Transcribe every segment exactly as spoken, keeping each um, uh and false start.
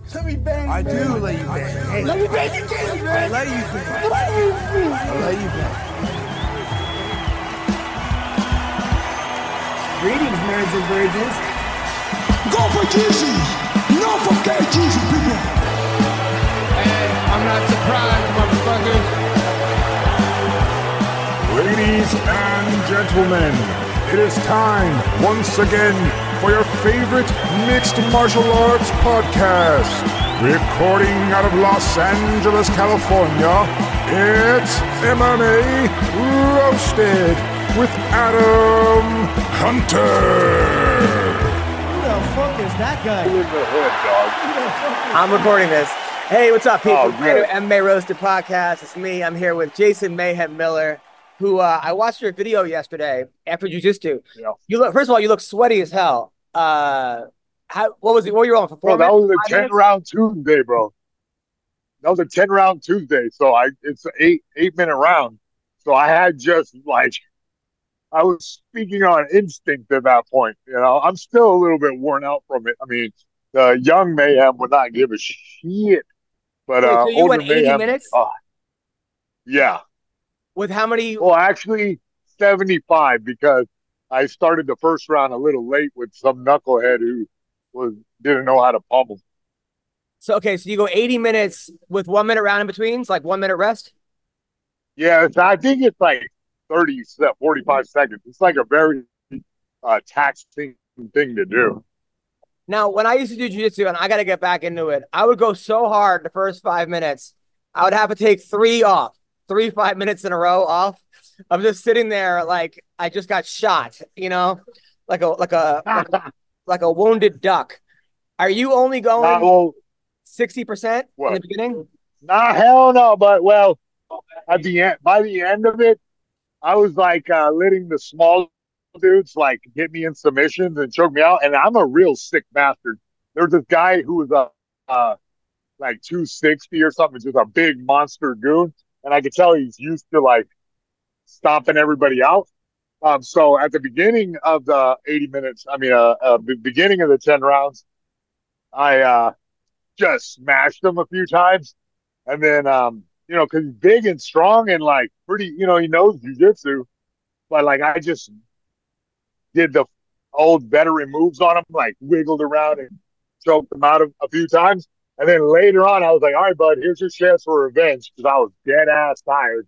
Let me bang. I man. do let you bang. Hey, Let me bang you, man. I let you bang. I let you bang. Greetings, marrieds and virgins. Go for Jesus. No forget Jesus, people. Hey, I'm not surprised, motherfucker. Ladies and gentlemen, it is time once again for your favorite mixed martial arts podcast. Recording out of Los Angeles, California, it's M M A Roasted with Adam Hunter. Who the fuck is that guy? In the hood, dog. I'm recording this. Hey, what's up, people? Oh, good. M M A Roasted Podcast. It's me. I'm here with Jason Mayhem Miller, who uh, I watched your video yesterday after jiu-jitsu. Yeah. You look. First of all, you look sweaty as hell. Uh, how? What was it? What were you on for? Four Bro, that minutes? was a Five ten minutes? round Tuesday, bro. That was a ten round Tuesday. So I it's an eight eight minute round. So I had just like I was speaking on instinct at that point. You know, I'm still a little bit worn out from it. I mean, the young Mayhem would not give a shit. But Wait, uh so you older went eighty Mayhem, minutes uh, yeah. with how many? Well, actually seventy-five because I started the first round a little late with some knucklehead who was didn't know how to pummel. So okay, so you go eighty minutes with one minute round in between, it's like one minute rest. Yeah, it's, I think it's like thirty, forty-five seconds. It's like a very uh, taxing thing to do. Now, when I used to do jiu-jitsu, and I got to get back into it, I would go so hard the first five minutes, I would have to take three off, three five minutes in a row off. I'm just sitting there like I just got shot, you know, like a like a like a, like a wounded duck. Are you only Nah, going well, sixty percent in what? the beginning? Nah, hell no. But well, at the end, by the end of it, I was like uh, letting the small dudes like hit me in submissions and choke me out. And I'm a real sick bastard. There was this guy who was a uh, uh, like two sixty or something, just a big monster goon, and I could tell he's used to like stomping everybody out. Um, so at the beginning of the eighty minutes, I mean, uh, uh the beginning of the ten rounds, I uh just smashed him a few times, and then um, you know, because he's big and strong and like pretty, you know, he knows jujitsu, but like I just did the old veteran moves on him, like wiggled around and choked him out a, a few times. And then later on, I was like, all right, bud, here's your chance for revenge because I was dead ass tired.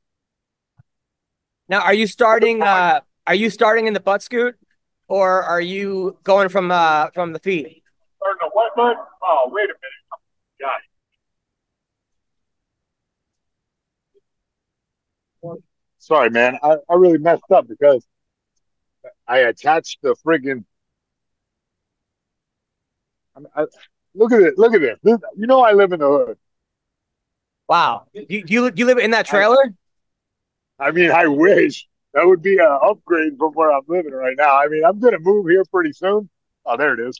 Now, are you starting? Uh, are you starting in the butt scoot, or are you going from uh from the feet? Starting to what, bud? Oh, wait a minute. God. Sorry, man. I, I really messed up because I attached the friggin' I, I, look at it. Look at this. this. You know I live in the hood. Wow, you you you live in that trailer? I mean, I wish that would be an upgrade from where I'm living right now. I mean, I'm going to move here pretty soon. Oh, there it is.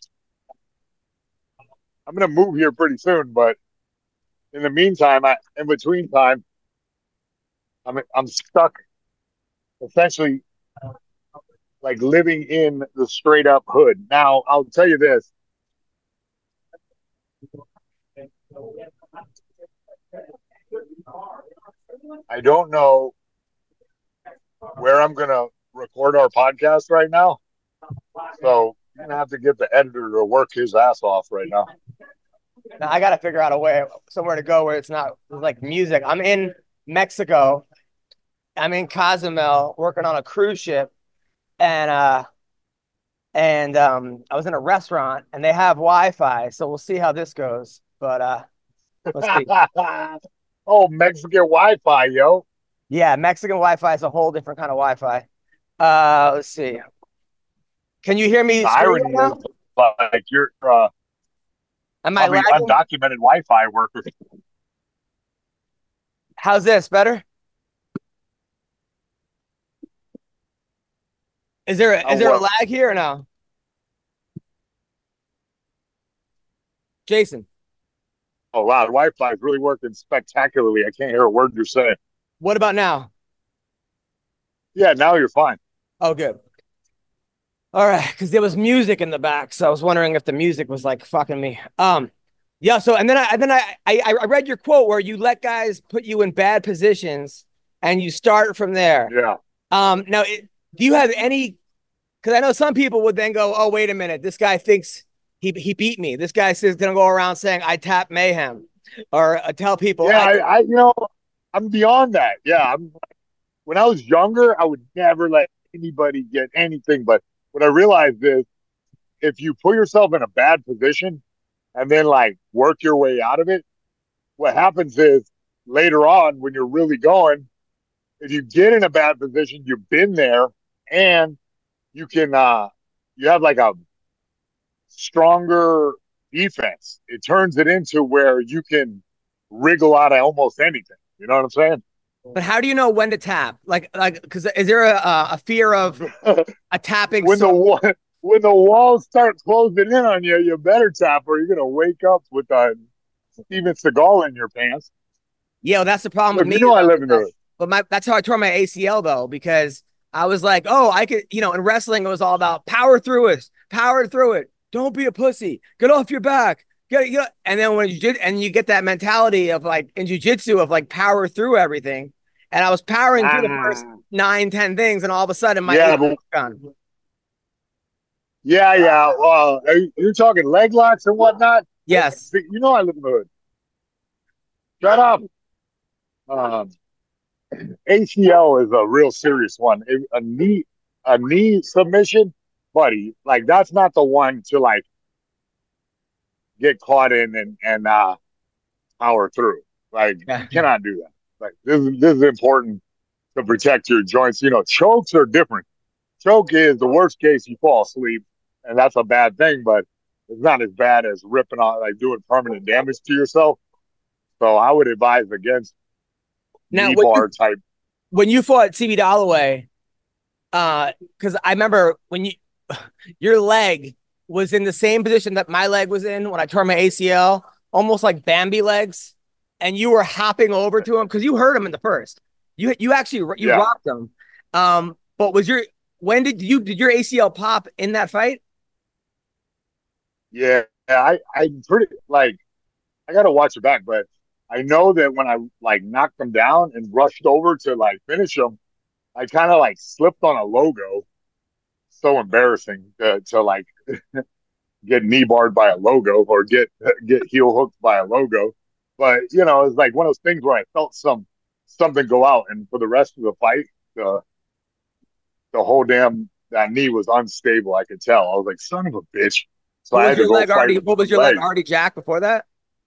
I'm going to move here pretty soon, but in the meantime, I, in between time, I'm I'm stuck, essentially, like living in the straight up hood. Now, I'll tell you this. I don't know where I'm going to record our podcast right now. So you're going to have to get the editor to work his ass off right now. Now, I got to figure out a way, somewhere to go where it's not like music. I'm in Mexico. I'm in Cozumel working on a cruise ship. And, uh, and, um, I was in a restaurant and they have Wi-Fi. So we'll see how this goes. But, uh, let's see. Oh, Mexican Wi-Fi, yo. Yeah, Mexican Wi-Fi is a whole different kind of Wi-Fi. Uh, let's see. Can you hear me? The screaming irony right is, now? like, you're uh, Am I probably lagging? undocumented Wi-Fi worker. How's this? Better? Is there a, Oh, is there a well. lag here or no? Jason, Oh, wow. The Wi-Fi is really working spectacularly. I can't hear a word you're saying. what about now? Yeah, now you're fine. Oh, good. All right, because there was music in the back, so I was wondering if the music was like fucking me. Um, Yeah. So and then I and then I, I I read your quote where you let guys put you in bad positions and you start from there. Yeah. Um. Now, it, do you have any? Because I know some people would then go, "Oh, wait a minute, this guy thinks he he beat me. This guy is gonna go around saying I tap Mayhem, or uh, tell people." Yeah, I, I, I, you know, I'm beyond that. Yeah, I'm. When I was younger, I would never let anybody get anything. But what I realized is, if you put yourself in a bad position and then like work your way out of it, what happens is later on when you're really going, if you get in a bad position, you've been there, and you can, uh, you have like a stronger defense. It turns it into where you can wriggle out of almost anything. You know what I'm saying? but how do you know when to tap? Like, like, because is there a a fear of a tapping? when so- the wall, when the walls start closing in on you, you better tap, or you're gonna wake up with a Steven Seagal in your pants. Yeah, well, that's the problem Look, with me. you know I though, live in because- the. But my that's how I tore my A C L though, because I was like, oh, I could, you know, in wrestling it was all about power through it, power through it. Don't be a pussy. Get off your back. Get it, get and then when you did, and you get that mentality of like in jujitsu of like power through everything. And I was powering through the first nine, ten things, and all of a sudden my Yeah, A C L but- was gone. Yeah, yeah. Uh, are you, you're talking leg locks and whatnot. Yes. You know I live in the hood. Shut up. Um, A C L is a real serious one. A, a knee, a knee submission, buddy. Like that's not the one to like get caught in and and uh, power through. Like Yeah. you cannot do that. Like this is this is important to protect your joints. You know, chokes are different. Choke is the worst case you fall asleep, and that's a bad thing. But it's not as bad as ripping off, like doing permanent damage to yourself. So I would advise against Now, knee when you- bar type. When you fought C B Dollaway, uh, because I remember when you your leg was in the same position that my leg was in when I tore my A C L, almost like Bambi legs, and you were hopping over to him because you hurt him in the first. You you actually you Yeah. rocked him. Um, but was your when did you did your A C L pop in that fight? Yeah, I I'm pretty like I gotta watch it back, but I know that when I like knocked him down and rushed over to like finish him, I kind of like slipped on a logo. So embarrassing to, to like get knee barred by a logo or get get heel hooked by a logo. But you know, it's like one of those things where I felt some something go out, and for the rest of the fight, the the whole damn that knee was unstable. I could tell. I was like, son of a bitch. So What I was had to your go leg fight already? with What was my your leg leg. already jacked before that?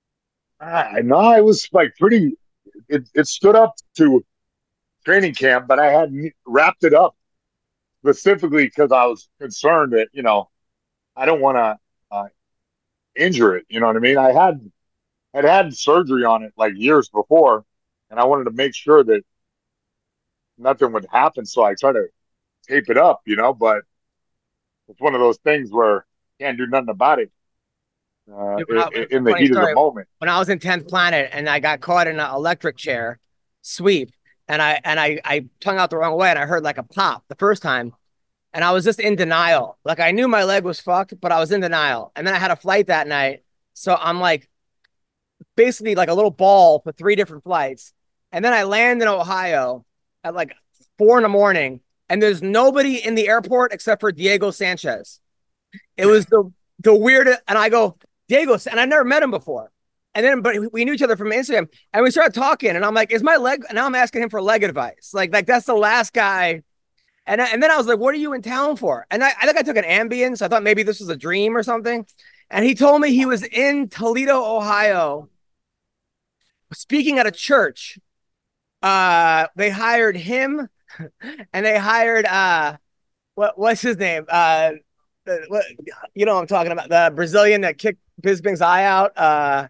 I know it was like pretty. It it stood up to training camp, but I hadn't wrapped it up specifically because I was concerned that you know I don't want to uh, injure it. You know what I mean? I had had had surgery on it like years before, and I wanted to make sure that nothing would happen. So I tried to tape it up, you know. But it's one of those things where you can't do nothing about it uh, Yeah, but in, I- in the funny heat of story. the moment. When I was in tenth Planet and I got caught in an electric chair sweep, and I and I I tongue out the wrong way, and I heard like a pop the first time, and I was just in denial. Like I knew my leg was fucked, but I was in denial. And then I had a flight that night, so I'm like basically like a little ball for three different flights, and then I land in Ohio at like four in the morning, and there's nobody in the airport except for Diego Sanchez. It was the the weirdest, and I go, Diego, and I've never met him before. And then, but we knew each other from Instagram, and we started talking, and I'm like, "Is my leg?" And now I'm asking him for leg advice. Like, like that's the last guy. And I, and then I was like, "What are you in town for?" And I, I think I took an Ambien, so I thought maybe this was a dream or something. And he told me he was in Toledo, Ohio, speaking at a church. Uh, they hired him, and they hired uh, what what's his name? Uh, the, what you know what I'm talking about, the Brazilian that kicked Bisping's eye out. Uh.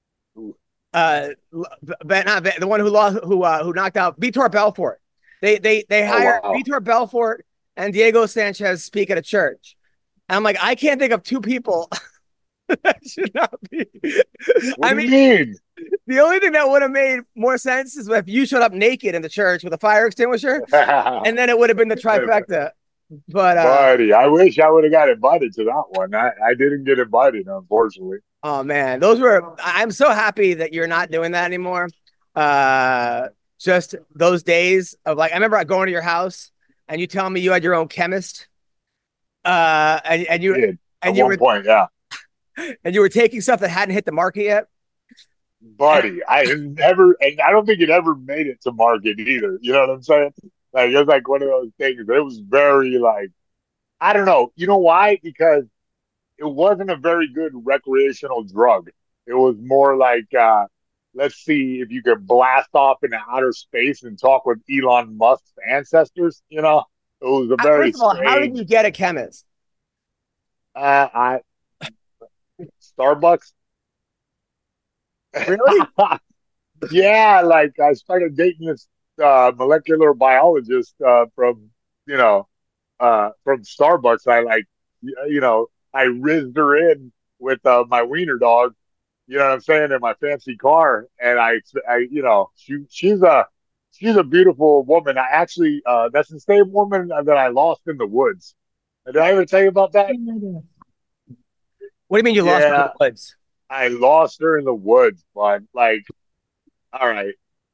Uh, but not the one who lost, who uh, who knocked out Vitor Belfort. They they they hired wow. Vitor Belfort and Diego Sanchez speak at a church. And I'm like, I can't think of two people that should not be. What I do mean, you mean? the only thing that would have made more sense is if you showed up naked in the church with a fire extinguisher, and then it would have been the trifecta. But uh, Buddy, I wish I would have got invited to that one. I, I didn't get invited, unfortunately. oh man, those were. I'm so happy that you're not doing that anymore. Uh, just those days of like, I remember going to your house and you telling me you had your own chemist. Uh, and and you Did, and at you one were point, yeah. and you were taking stuff that hadn't hit the market yet. Buddy, I had never, and I don't think it ever made it to market either. You know what I'm saying? Like, it was like one of those things. It was very like, I don't know. You know why? Because it wasn't a very good recreational drug. It was more like, uh, let's see if you could blast off into outer space and talk with Elon Musk's ancestors. You know, it was a Uh, very First of all, how did strange. you get a chemist? Uh, I Starbucks. Really? Yeah, like I started dating this uh, molecular biologist uh, from you know uh, from Starbucks. I like y- you know I rizzed her in with uh, my wiener dog. You know what I'm saying, in my fancy car, and I I you know she she's a she's a beautiful woman. I actually uh, that's the same woman that I lost in the woods. Did I ever tell you about that? What do you mean you lost in Yeah, the woods? I lost her in the woods, but like, all right,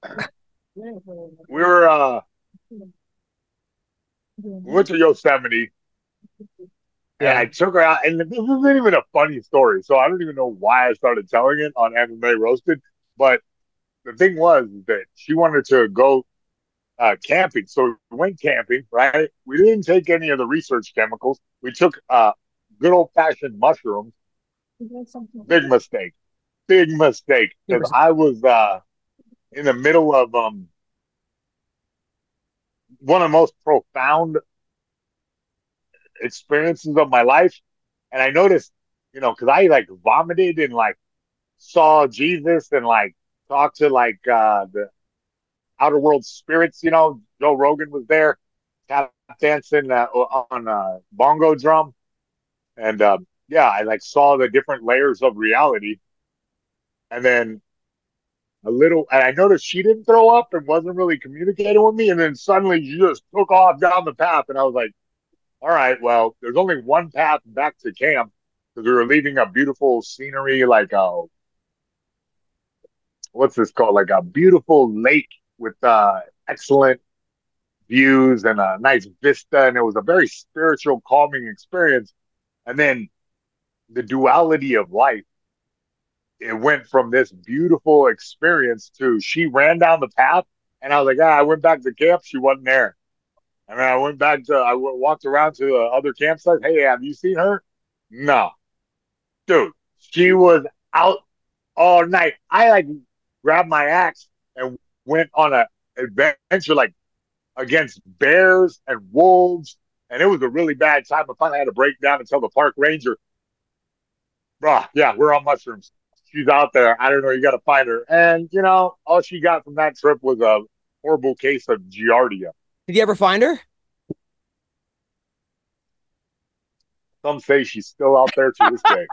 we were uh we went to Yosemite and Yeah. I took her out, and this isn't even a funny story, so I don't even know why I started telling it on M M A Roasted. But the thing was that she wanted to go uh, camping, so we went camping. Right? We didn't take any of the research chemicals. We took uh good old fashioned mushrooms. Big mistake. Big mistake because I was uh in the middle of um one of the most profound experiences of my life. And I noticed, you know, because I like vomited and like saw Jesus and like talked to like uh the outer world spirits, you know. Joe Rogan was there, tap dancing uh, on a bongo drum. And um, yeah, I like saw the different layers of reality. And then a little, and I noticed she didn't throw up and wasn't really communicating with me. And then suddenly she just took off down the path. And I was like, all right, well, there's only one path back to camp because we were leaving a beautiful scenery, like a, what's this called? Like a beautiful lake with uh, excellent views and a nice vista. And it was a very spiritual, calming experience. And then the duality of life, it went from this beautiful experience to she ran down the path, and I was like, ah, I went back to camp. She wasn't there. And then I went back to, I walked around to the other campsite. Hey, have you seen her? No, dude, she was out all night. I like grabbed my axe and went on a adventure like against bears and wolves, and it was a really bad time. I finally had to break down and tell the park ranger, bruh, yeah, we're on mushrooms. She's out there. I don't know. You got to find her. And, you know, all she got from that trip was a horrible case of giardia. Did you ever find her? Some say she's still out there to this day.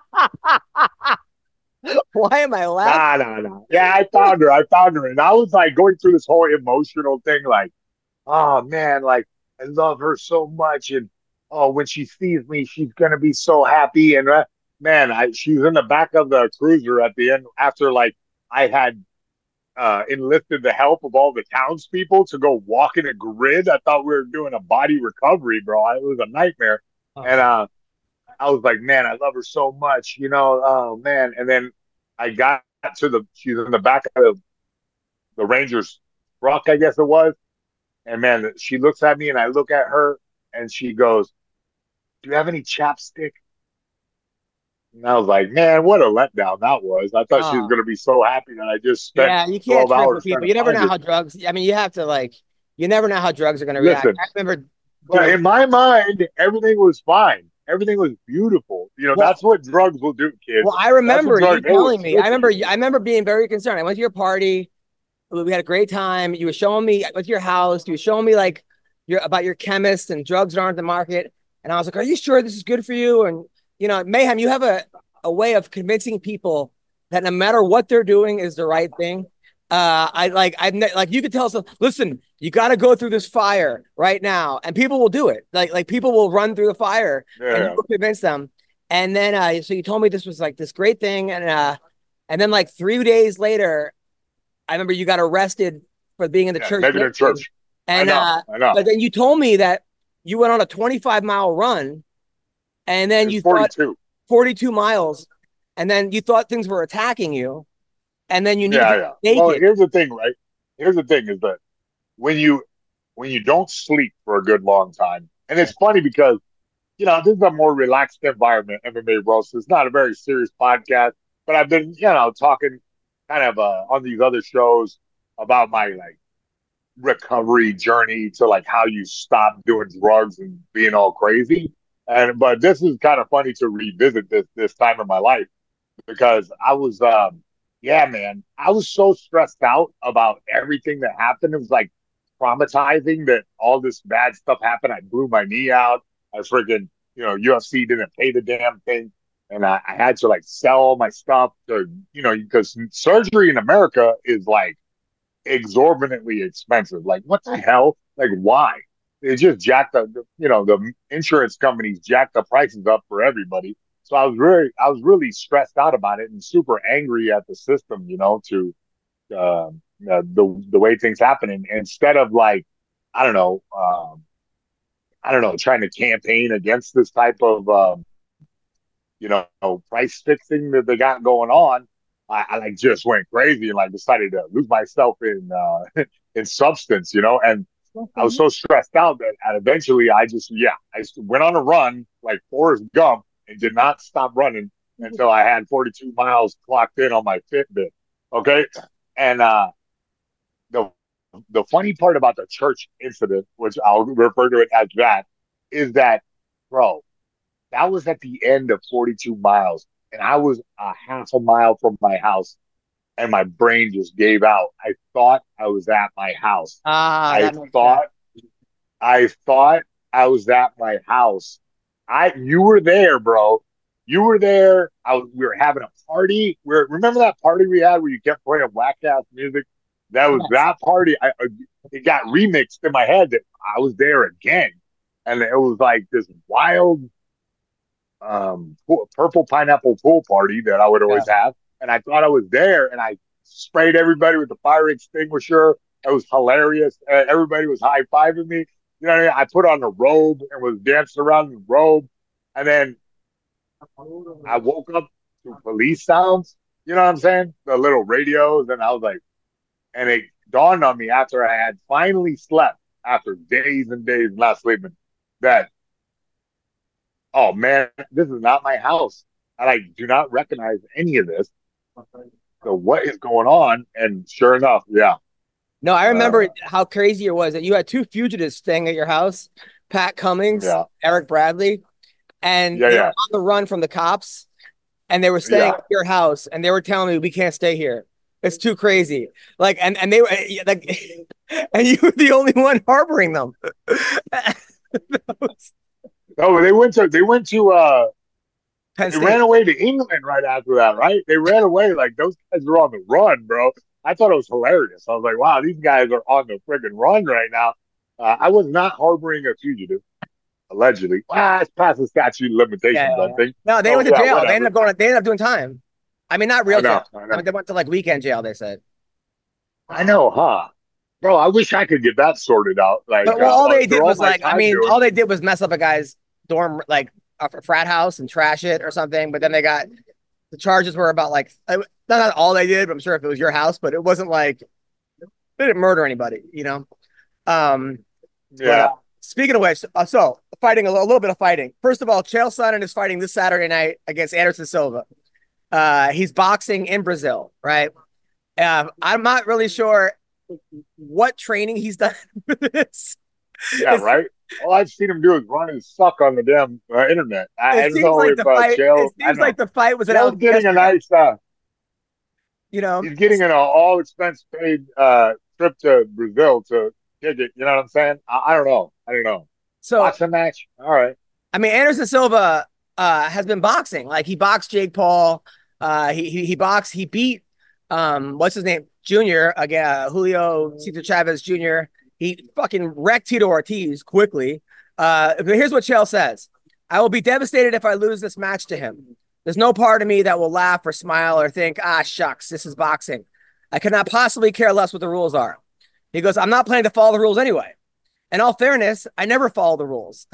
Why am I laughing? Nah, nah, nah. Yeah, I found her. I found her. And I was like going through this whole emotional thing, like, oh, man, like, I love her so much. And, oh, when she sees me, she's going to be so happy. And, uh, man, I, she was in the back of the cruiser at the end after, like, I had uh, enlisted the help of all the townspeople to go walk in a grid. I thought we were doing a body recovery, bro. It was a nightmare. Oh. And uh, I was like, man, I love her so much, you know. Oh man! And then I got to the she's in the back of the, the Rangers truck, I guess it was. And man, she looks at me, and I look at her, and she goes, "Do you have any chapstick?" And I was like, man, what a letdown that was. I thought she was Oh. going to be so happy that I just spent Yeah, you can't twelve trip hours with people. trying You to never find know her. how drugs. I mean, you have to like. You never know how drugs are going to react. Listen. I remember. But doing- in my mind, everything was fine. Everything was beautiful. You know, Well- that's what drugs will do, kids. Well, I remember That's what you drug- they were telling me. I remember. switching. I remember being very concerned. I went to your party. We had a great time. You were showing me. I went to your house. You were showing me like your about your chemist and drugs that aren't the market. And I was like, "Are you sure this is good for you?" And you know, Mayhem, you have a a way of convincing people that no matter what they're doing is the right thing. Uh, I like I've ne- like you could tell some. Listen, you got to go through this fire right now, and people will do it. Like like people will run through the fire, Yeah. and you will convince them. And then uh, so you told me this was like this great thing, and uh, and then like three days later, I remember you got arrested for being in the Yeah, church. maybe the church. And I know, uh, I know. but then you told me that you went on a twenty-five mile run, and then It's you thought forty-two. forty-two miles, and then you thought things were attacking you, and then you needed Yeah, to yeah. take Well, it. here's the thing, right? Here's the thing is that when you when you don't sleep for a good long time, and it's funny because you know this is a more relaxed environment, M M A roast. It's not a very serious podcast, but I've been you know talking kind of uh, on these other shows about my like recovery journey to like how you stop doing drugs and being all crazy. And but this is kind of funny to revisit this this time in my life because I was um yeah, man, I was so stressed out about everything that happened. It was like traumatizing that all this bad stuff happened. I blew my knee out. I freaking, you know, U F C didn't pay the damn thing. And I, I had to like sell all my stuff to, you know, because surgery in America is like exorbitantly expensive. Like, what the hell? Like, why? They just jacked up, you know, the insurance companies jacked the prices up for everybody. So I was really, I was really stressed out about it and super angry at the system, you know, to uh, uh, the the way things happen. And instead of like, I don't know, um, I don't know, trying to campaign against this type of, um, you know, price fixing that they got going on, I, I like just went crazy and like decided to lose myself in uh, in substance, you know, and I was so stressed out that eventually I just, yeah, I went on a run like Forrest Gump and did not stop running until I had forty-two miles clocked in on my Fitbit. Okay. And uh, the, the funny part about the church incident, which I'll refer to it as that, is that, bro, that was at the end of forty-two miles. And I was a half a mile from my house and my brain just gave out. I thought I was at my house. Ah, I that makes thought sense. I thought I was at my house. I you were there, bro. You were there. I was, we were having a party. We are remember that party we had where you kept playing whack ass music? That was Yes. that party. I, I it got remixed in my head that I was there again, and it was like this wild um pool, purple pineapple pool party that I would always have, and I thought I was there, and I sprayed everybody with the fire extinguisher. It was hilarious. Uh, everybody was high fiving me. You know what I mean? I put on a robe and was dancing around in the robe, and then I woke up to police sounds. You know what I'm saying? The little radios, and I was like, and it dawned on me after I had finally slept after days and days not sleeping that, oh man, this is not my house. And I do not recognize any of this. So what is going on? And sure enough, yeah. No, I remember Uh, how crazy it was that you had two fugitives staying at your house, Pat Cummings, Yeah. Eric Bradley, and Yeah, they yeah. were on the run from the cops, and they were staying Yeah. at your house, and they were telling me we can't stay here. It's too crazy. Like, and and they were like, and you were the only one harboring them. That was No, they went to they went to uh Penn they State. ran away to England right after that, right? They ran away like those guys were on the run, bro. I thought it was hilarious. I was like, wow, these guys are on the freaking run right now. Uh, I was not harboring a fugitive, allegedly. Ah, it's past the statute of limitations, Yeah, yeah, I yeah. think. No, they So, went to yeah, jail. They whatever. ended up going. They ended up doing time. I mean, not real I know, jail. I I know. mean, they went to like weekend jail. They said. I know, huh? Bro, I wish I could get that sorted out. Like, But well, uh, all they for did all was my like, I time mean, doing. all they did was mess up a guy's dorm, like a frat house, and trash it or something. But then they got the charges were about like not not all they did. But I'm sure if it was your house, but it wasn't like they didn't murder anybody, you know. Um, but, Yeah. uh, speaking of which, uh, so fighting a little, a little bit of fighting. First of all, Chael Sonnen is fighting this Saturday night against Anderson Silva. Uh, he's boxing in Brazil, right? Uh, I'm not really sure what training he's done for this. Yeah, It's- right? All I've seen him do is run and suck on the damn uh, internet. I, I It don't seems know like if the uh, fight. Chael, It I seems know. like the fight was Chael's announced getting a yesterday, nice, uh, you know. he's getting an all expense paid uh, trip to Brazil to kick it. You know what I'm saying? I, I don't know. I don't know. So Boxing match? All right. I mean, Anderson Silva uh, has been boxing. Like he boxed Jake Paul. Uh, he he he boxed. He beat um, what's his name? Junior, again, uh, Julio Cesar Chavez Junior He fucking wrecked Tito Ortiz quickly. Uh, but here's what Chael says. I will be devastated if I lose this match to him. There's no part of me that will laugh or smile or think, ah, shucks, this is boxing. I cannot possibly care less what the rules are. He goes, I'm not planning to follow the rules anyway. In all fairness, I never follow the rules.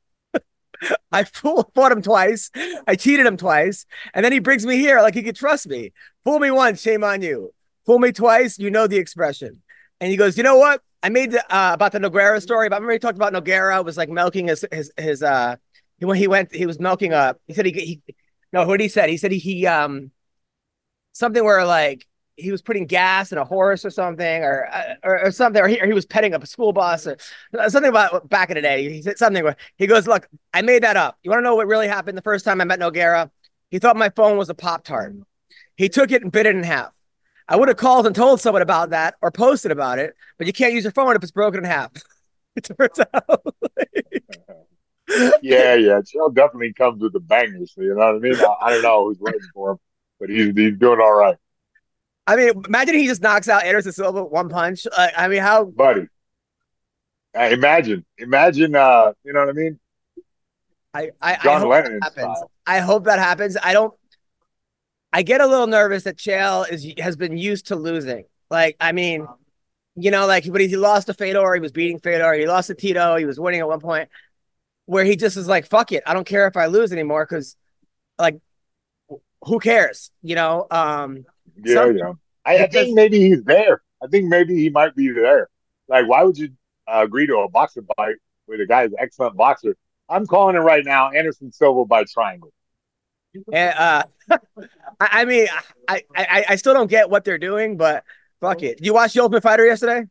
I fool, fought him twice. I cheated him twice. And then he brings me here like he could trust me. Fool me once, shame on you. Fool me twice, you know the expression. And he goes, you know what? I made the, uh, about the Nogueira story, but I remember he talked about Nogueira was like milking his, his, his, uh, when he went, he was milking a, he said he, he no, what did he said? He said he, he, um, something where like, he was putting gas in a horse or something, or or, or something, or he, or he was petting a school bus, or something about back in the day. He said something where he goes, look, I made that up. You want to know what really happened the first time I met Nogueira? He thought my phone was a Pop-Tart. He took it and bit it in half. I would have called and told someone about that or posted about it, but you can't use your phone if it's broken in half. It turns out. Like... yeah, yeah. Chael definitely comes with the bangers. You know what I mean? I, I don't know who's waiting for him, but he's, he's doing all right. I mean, imagine he just knocks out Anderson Silva with one punch. Uh, I mean, how, buddy? Uh, imagine, imagine. Uh, you know what I mean? I, I, John I hope Lennon that happens. style. I hope that happens. I don't. I get a little nervous that Chael is has been used to losing. Like, I mean, you know, like when he lost to Fedor, he was beating Fedor. He lost to Tito. He was winning at one point. Where he just is like, "Fuck it, I don't care if I lose anymore," because, like, who cares? You know. Um, Yeah, Some, yeah. I, I think maybe he's there. I think maybe he might be there. Like, why would you uh, agree to a boxing fight with a guy who's an excellent boxer? I'm calling it right now, Anderson Silva by triangle. And, uh, I, I mean, I, I I still don't get what they're doing, but fuck it. Did you watch The Ultimate Fighter yesterday?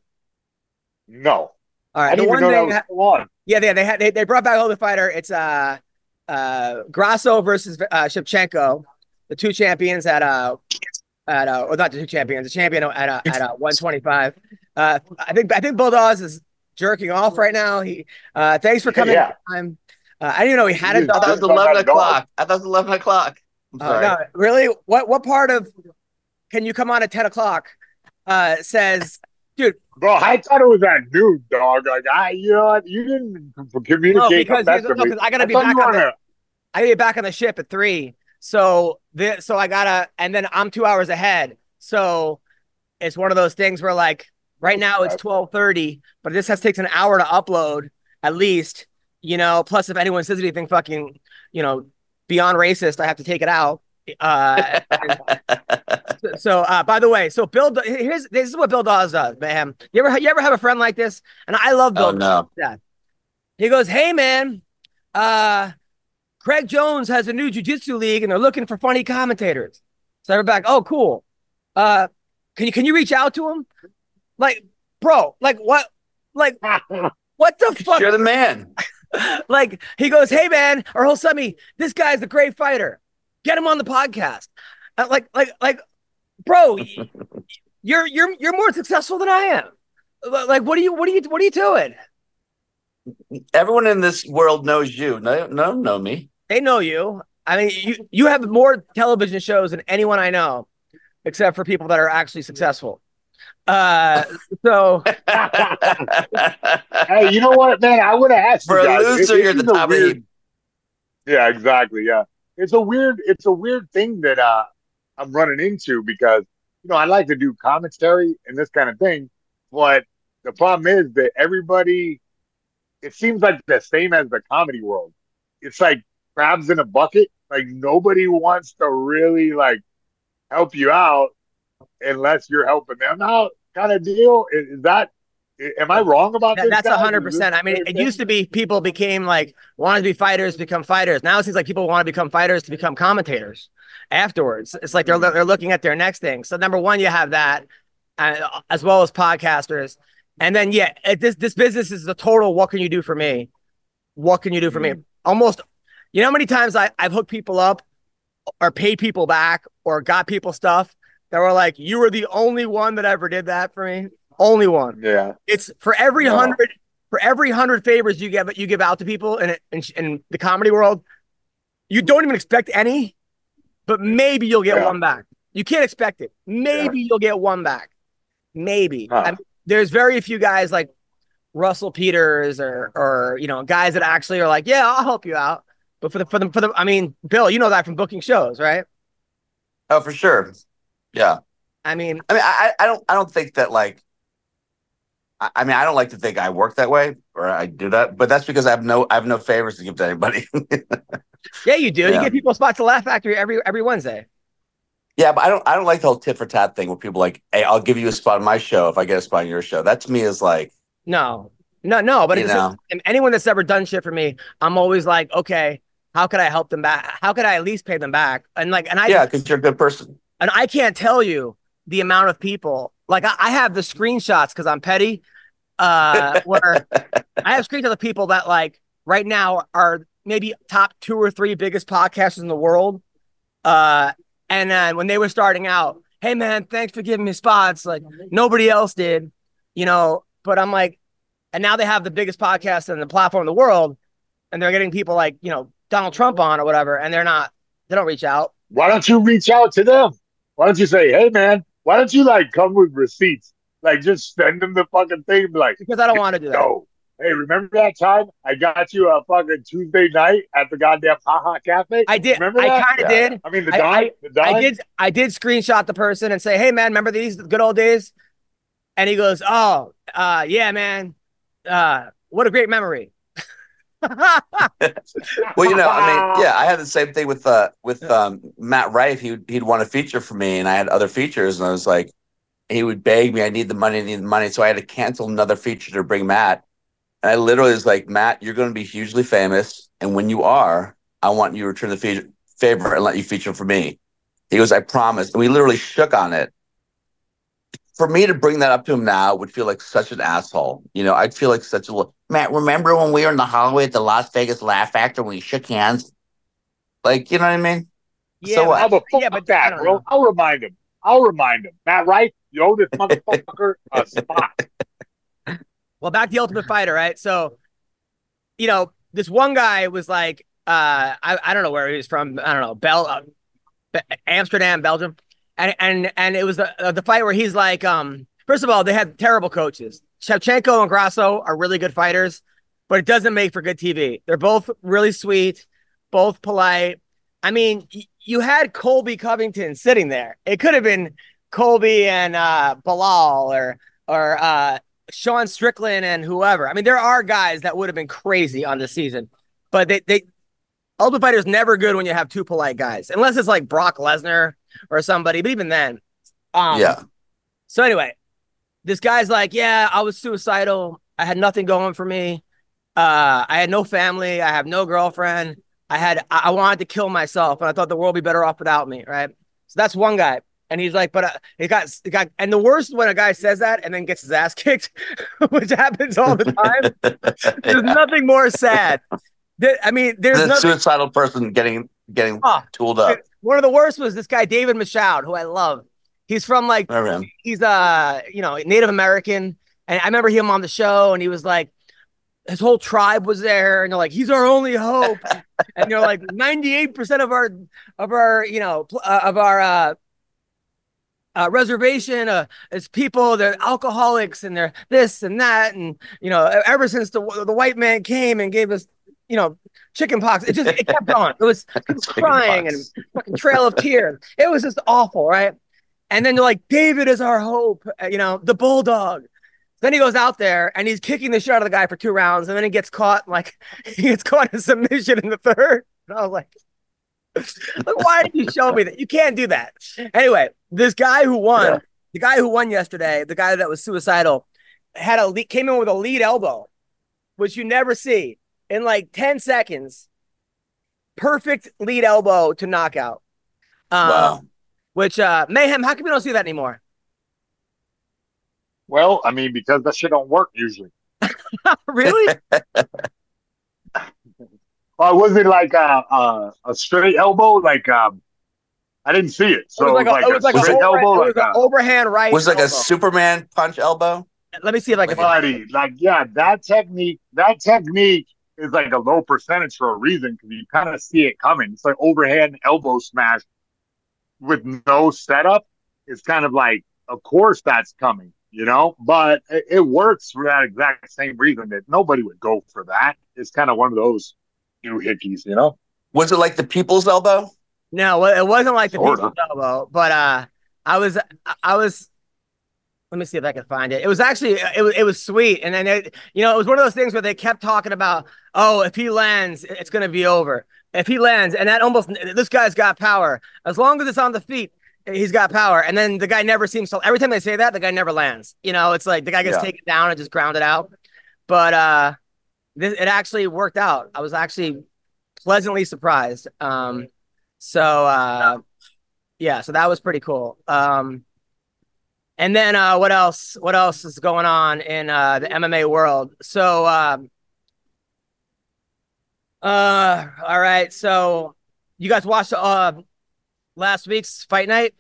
No. All right. I didn't the even know that was ha- still on. Yeah, they they had they, they brought back Ultimate Fighter. It's uh uh Grasso versus uh, Shevchenko, the two champions at uh at uh or not the two champions, the champion at uh, at uh, one twenty-five. Uh, I think I think Bulldogs is jerking off right now. He uh thanks for coming. Yeah. I'm, uh, I didn't even know he had a He is. dog. I thought it was eleven o'clock. I thought it was eleven o'clock. I'm Uh, sorry. no, really? What what part of can you come on at ten o'clock? Uh, says, dude. Bro, I thought it was that dude, dog. Like, I, you know what? You didn't communicate No, because, that no, to me. because I gotta be thought back you on were the, on I gotta be back on the ship at three. So the so I gotta, and then I'm two hours ahead. So it's one of those things where like right now it's twelve thirty, but this has takes an hour to upload at least. You know, plus if anyone says anything fucking, you know, beyond racist, I have to take it out. Uh, so, uh, by the way, so Bill, here's this is what Bill Dawes does, man. You ever, you ever have a friend like this? And I love Bill. Oh, no. Yeah. He goes, "Hey, man, uh, Craig Jones has a new jiu-jitsu league, and they're looking for funny commentators." So we're back. Oh, cool. Uh, can you can you reach out to him? Like, bro, like what? Like, what the fuck? You're the man. Like he goes, "Hey, man," or he'll send me, "This guy's a great fighter. Get him on the podcast." Uh, like, like, like, bro, you're you're you're more successful than I am. Like, what are you what are you what are you doing? Everyone in this world knows you. No, no, know me. They know you. I mean, you you have more television shows than anyone I know, except for people that are actually successful. Uh, so Hey, you know what, man? I would have asked For you a guys. loser, It- you're it's the a top of the weird- heap. Yeah, exactly. Yeah, it's a weird, it's a weird thing that uh, I'm running into because you know I like to do commentary and this kind of thing, but the problem is that everybody, it seems like the same as the comedy world. It's like crabs in a bucket. Like nobody wants to really like help you out unless you're helping them out, kind of deal. Is, is that? Am I wrong about that, this? that's a guys? hundred Is this percent. I mean, the it same used to be people became like wanted to be fighters, become fighters. Now it seems like people want to become fighters to become commentators afterwards. It's like they're they're looking at their next thing. So number one, you have that, uh, as well as podcasters, and then yeah, it, this this business is the total. What can you do for me? What can you do for me? Almost, you know, how many times I I've hooked people up, or paid people back, or got people stuff that were like, "You were the only one that ever did that for me." Only one. Yeah. It's for every No. hundred, for every hundred favors you give, you give out to people in, in in the comedy world, you don't even expect any, but maybe you'll get Yeah. one back. You can't expect it. Maybe yeah. you'll get one back. Maybe. Huh. I mean, there's very few guys like Russell Peters or or you know guys that actually are like, yeah, I'll help you out. But for the for the for the, I mean, Bill, you know that from booking shows, right? Oh, for sure. Yeah. I mean, I mean, I I don't I don't think that like. I mean, I don't like to think I work that way or I do that, but that's because I have no I have no favors to give to anybody. Yeah, you do. Yeah. You get people spots to Laugh Factory every every Wednesday. Yeah, but I don't I don't like the whole tit for tat thing where people are like, hey, I'll give you a spot on my show if I get a spot on your show. That to me is like no, no, no. But you it's know. Just, anyone that's ever done shit for me, I'm always like, okay, how could I help them back? How could I at least pay them back? And like, and I yeah, because you're a good person. And I can't tell you the amount of people. Like I, I have the screenshots because I'm petty. Uh, where I have screenshots of people that like right now are maybe top two or three biggest podcasters in the world. Uh, and then when they were starting out, hey man, thanks for giving me spots. Like nobody else did, you know. But I'm like, and now they have the biggest podcast and the platform in the world, and they're getting people like you know Donald Trump on or whatever, and they're not. They don't reach out. Why don't you reach out to them? Why don't you say, hey man, why don't you like come with receipts? Like, just send them the fucking thing. Be like, because I don't want to do that. No. Hey, remember that time I got you a fucking Tuesday night at the goddamn Haha Cafe? I did. Remember I that? kind of yeah. did. I mean, the I, Don. I, the Don. I did. I did screenshot the person and say, "Hey, man, remember these good old days?" And he goes, "Oh, uh, yeah, man. Uh, what a great memory." Well, you know, I mean, yeah, I had the same thing with uh with um Matt Rife. He he'd want a feature for me, and I had other features, and I was like. He would beg me, I need the money, I need the money. So I had to cancel another feature to bring Matt. And I literally was like, Matt, you're going to be hugely famous. And when you are, I want you to return the fe- favor and let you feature for me. He goes, I promise. And we literally shook on it. For me to bring that up to him now would feel like such an asshole. You know, I'd feel like such a... Matt, remember when we were in the hallway at the Las Vegas Laugh Factory when we shook hands? Like, you know what I mean? Yeah, so what? How the fuck yeah, but that, bro? Know. I'll remind him. I'll remind him. Matt Rife, you owe this motherfucker a spot. Well, back to the Ultimate Fighter, right? So, you know, this one guy was like, uh, I, I don't know where he was from. I don't know, Bel, uh, Amsterdam, Belgium, and and and it was the uh, the fight where he's like, um, first of all, they had terrible coaches. Shevchenko and Grasso are really good fighters, but it doesn't make for good T V. They're both really sweet, both polite. I mean. Y- You had Colby Covington sitting there. It could have been Colby and uh, Bilal or or uh, Sean Strickland and whoever. I mean, there are guys that would have been crazy on this season, but they they Ultimate Fighter is never good when you have two polite guys, unless it's like Brock Lesnar or somebody. But even then, um, yeah. So anyway, this guy's like, yeah, I was suicidal. I had nothing going for me. Uh, I had no family. I have no girlfriend. I had, I wanted to kill myself, and I thought the world would be better off without me, right? So that's one guy, and he's like, but uh, it got, it got, and the worst when a guy says that and then gets his ass kicked, which happens all the time. There's yeah. nothing more sad. There, I mean, there's the nothing, suicidal person getting getting oh, tooled up. One of the worst was this guy David Michaud, who I love. He's from like, he's uh, you know, Native American, and I remember him on the show, and he was like, his whole tribe was there, and they're like, he's our only hope. And they're like, ninety-eight percent of our, of our, you know, uh, of our uh, uh, reservation uh, is people, they're alcoholics, and they're this and that. And, you know, ever since the the white man came and gave us, you know, chicken pox, it just, it kept going. It was, it was crying pox. And fucking trail of tears. It was just awful, right? And then they're like, David is our hope, you know, the bulldog. Then he goes out there and he's kicking the shit out of the guy for two rounds, and then he gets caught like he gets caught in submission in the third. And I was like, like, why did you show me that? You can't do that. Anyway, this guy who won, yeah. the guy who won yesterday, the guy that was suicidal, had a lead, came in with a lead elbow, which you never see in like ten seconds. Perfect lead elbow to knockout. Um, wow. Which uh, Mayhem, how come we don't see that anymore? Well, I mean, because that shit don't work usually. Really? Well, was it like a, a a straight elbow? Like um, I didn't see it. So it was like, it was like a, it was a like straight an elbow, over, like it was a, an overhand right. Was it like elbow. a Superman punch elbow? Let me see if I can. Buddy, like yeah, that technique. That technique is like a low percentage for a reason because you kind of see it coming. It's like overhand elbow smash. with no setup, it's kind of like, of course that's coming, you know, but it, it works for that exact same reason that nobody would go for that. It's kind of one of those doohickeys, you know? Was it like the people's elbow? No, well, it wasn't like the Sorta. people's elbow, but uh, I was, I was. Let me see if I can find it. It was actually, it was, it was sweet, and then it, you know, it was one of those things where they kept talking about, oh, if he lands, it's gonna be over. If he lands, and that almost, this guy's got power. As long as it's on the feet, he's got power. And then the guy never seems to. Every time they say that, the guy never lands. You know, it's like the guy gets Yeah. taken down and just grounded out. But uh, this, it actually worked out. I was actually pleasantly surprised. Um, so uh, yeah, so that was pretty cool. Um, and then uh, what else? What else is going on in uh, the M M A world? So um, uh, all right. So you guys watched uh last week's fight night?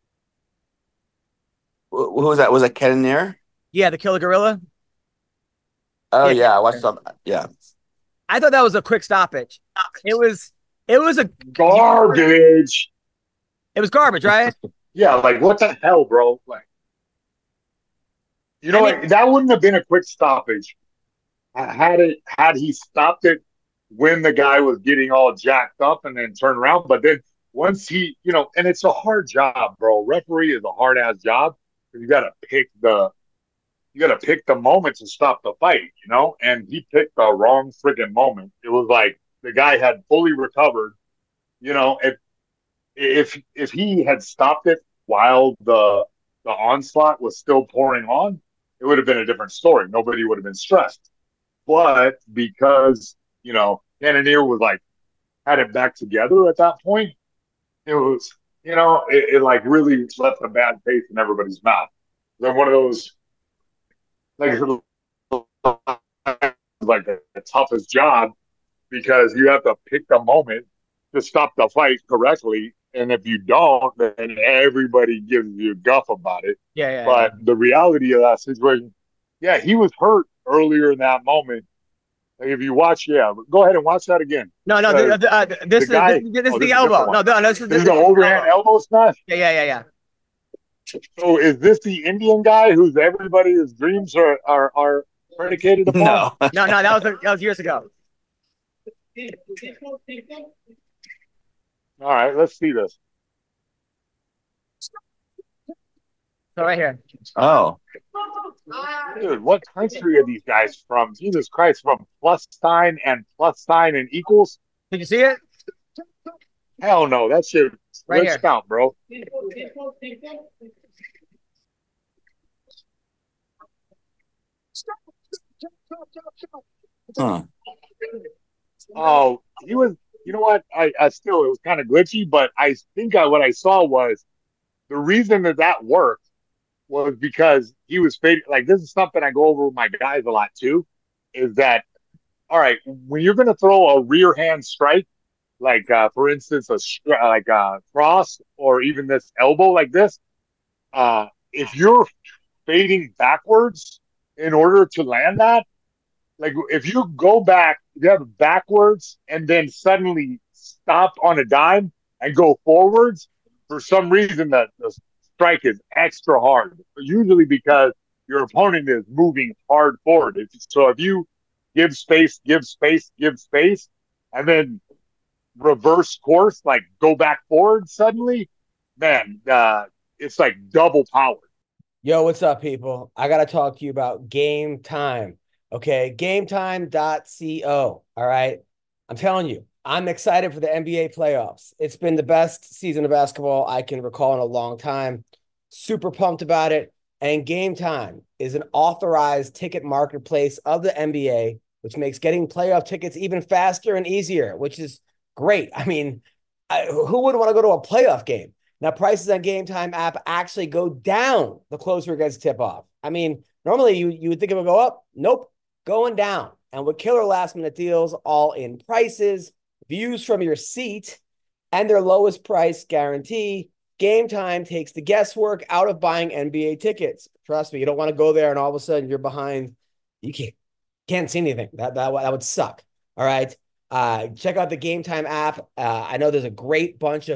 Wh- Who was that? Was that Ken Near? Yeah, the Killer Gorilla. Oh Yeah. yeah, I watched some. Yeah, I thought that was a quick stoppage. It was. It was a Garbage. It was garbage, right? Yeah, like what the hell, bro? Like, you know, I mean- what? That wouldn't have been a quick stoppage. Had it, had he stopped it when the guy was getting all jacked up and then turned around. But then once he, you know, and it's a hard job, bro. Referee is a hard ass job. You got to pick the, you got to pick the moment to stop the fight, you know. And he picked the wrong freaking moment. It was like the guy had fully recovered. You know, if if if he had stopped it while the the onslaught was still pouring on, it would have been a different story. Nobody would have been stressed. But because, you know, Cannonier was like, had it back together at that point, it was, you know, it, it like really left a bad taste in everybody's mouth. Then one of those, like, like the, the toughest job because you have to pick the moment to stop the fight correctly. And if you don't, then everybody gives you guff about it. Yeah, yeah. But the reality of that situation, yeah, he was hurt earlier in that moment. Like if you watch, yeah, go ahead and watch that again. No, no, Uh, the, the, uh, this, the guy- is, this, this oh, is this the is a elbow. different No, one. no, this is, This is the overhand elbow smash. Yeah, yeah, yeah, yeah. So is this the Indian guy whose everybody's dreams are are, are predicated upon? no. No, no, that was that was years ago. All right, let's see this. So right here. Oh, Dude, what country are these guys from? Jesus Christ, from plus sign and plus sign and equals? Did you see it? Hell no, that shit Right let's here. count, bro. huh. Oh, he was. You know what? I, I still it was kind of glitchy, but I think I, what I saw was the reason that that worked was because he was fading. Like this is something I go over with my guys a lot too. Is that all right? When you're going to throw a rear hand strike, like uh, for instance, a stri- like a cross or even this elbow like this, uh, if you're fading backwards in order to land that, like if you go back, you have it backwards and then suddenly stop on a dime and go forwards, for some reason that the strike is extra hard. Usually because your opponent is moving hard forward. If, so if you give space, give space, give space, and then reverse course, like go back forward suddenly, man, uh, it's like double power. Yo, what's up, people? I got to talk to you about Game Time. Okay, game time dot co. All right. I'm telling you, I'm excited for the N B A playoffs. It's been the best season of basketball I can recall in a long time. Super pumped about it. And Game Time is an authorized ticket marketplace of the N B A, which makes getting playoff tickets even faster and easier, which is great. I mean, I, who wouldn't want to go to a playoff game? Now, prices on Game Time app actually go down the closer it gets tip off. I mean, normally you, you would think it would go up. Nope. Going down. And with killer last minute deals, all in prices, views from your seat, and their lowest price guarantee, Game Time takes the guesswork out of buying N B A tickets. Trust me, you don't want to go there and all of a sudden you're behind. You can't, can't see anything. That, that, that would suck. All right. Uh, check out the Game Time app. Uh, I know there's a great bunch of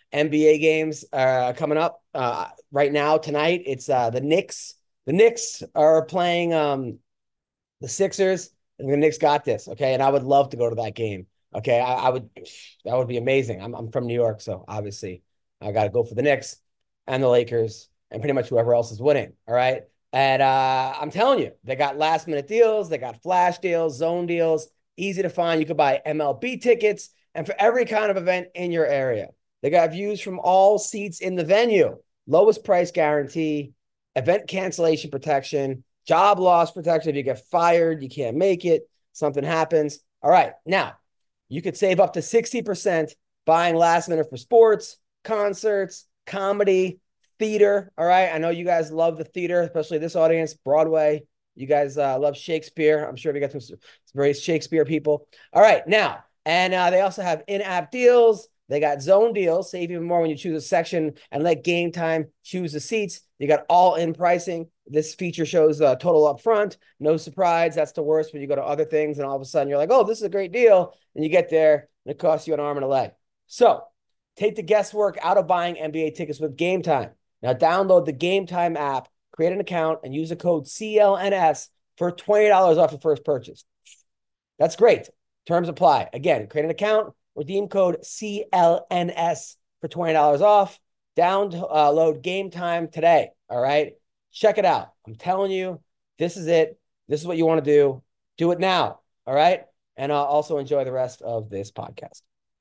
N B A games uh, coming up uh, right now tonight. It's uh, the Knicks. The Knicks are playing um, the Sixers, and the Knicks got this. Okay, and I would love to go to that game. Okay, I, I would. That would be amazing. I'm I'm from New York, so obviously I got to go for the Knicks and the Lakers and pretty much whoever else is winning. All right. And uh, I'm telling you, they got last minute deals. They got flash deals, zone deals, easy to find. You could buy M L B tickets and for every kind of event in your area. They got views from all seats in the venue, lowest price guarantee, event cancellation protection, job loss protection. If you get fired, you can't make it, something happens. All right. Now, you could save up to sixty percent buying last minute for sports, concerts, comedy, theater. All right. I know you guys love the theater, especially this audience, Broadway. You guys uh, love Shakespeare. I'm sure we got some, some very Shakespeare people. All right. Now, and uh, they also have in-app deals. They got zone deals. Save even more when you choose a section and let Game Time choose the seats. You got all-in pricing. This feature shows uh, total upfront. No surprise. That's the worst when you go to other things and all of a sudden you're like, oh, this is a great deal. And you get there and it costs you an arm and a leg. So take the guesswork out of buying N B A tickets with Game Time. Now download the Game Time app, create an account, and use the code C L N S for twenty dollars off your first purchase. That's great. Terms apply. Again, create an account, redeem code C L N S for twenty dollars off. Download Game Time today, all right? Check it out. I'm telling you, this is it. This is what you want to do. Do it now, all right? And uh, also enjoy the rest of this podcast.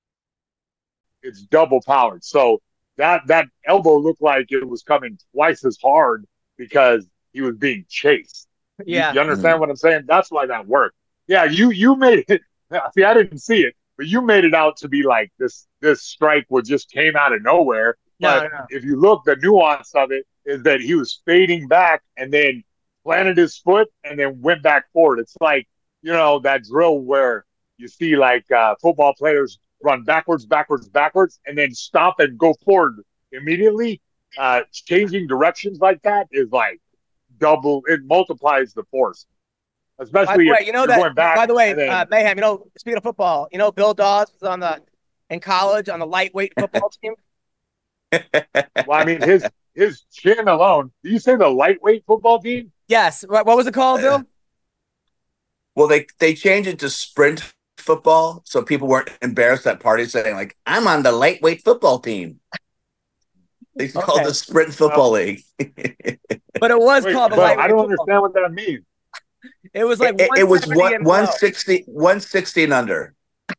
It's double powered. So that that elbow looked like it was coming twice as hard because he was being chased. Yeah. You, you understand mm-hmm. what I'm saying? That's why that worked. Yeah, you you made it. See, I didn't see it, but you made it out to be like this this strike was just came out of nowhere. No, but no. if you look, the nuance of it is that he was fading back and then planted his foot and then went back forward. It's like, you know, that drill where you see like uh, football players run backwards, backwards, backwards, and then stop and go forward immediately. Uh, changing directions like that is like double, it multiplies the force. Especially way, if you know you're that, going back. By the way, then, uh, Mayhem, you know, speaking of football, you know, Bill Dawes was on the, in college on the lightweight football team. Well, I mean, his his chin alone. Do you say the lightweight football team? Yes. What, what was it called, Bill? Well, they they changed it to sprint football, so people weren't embarrassed at parties saying like, "I'm on the lightweight football team." They okay. called it the Sprint Football well, League. But it was wait, called the well, lightweight. I don't football. understand what that means. It was like it, it was one, one sixty, one sixty and under.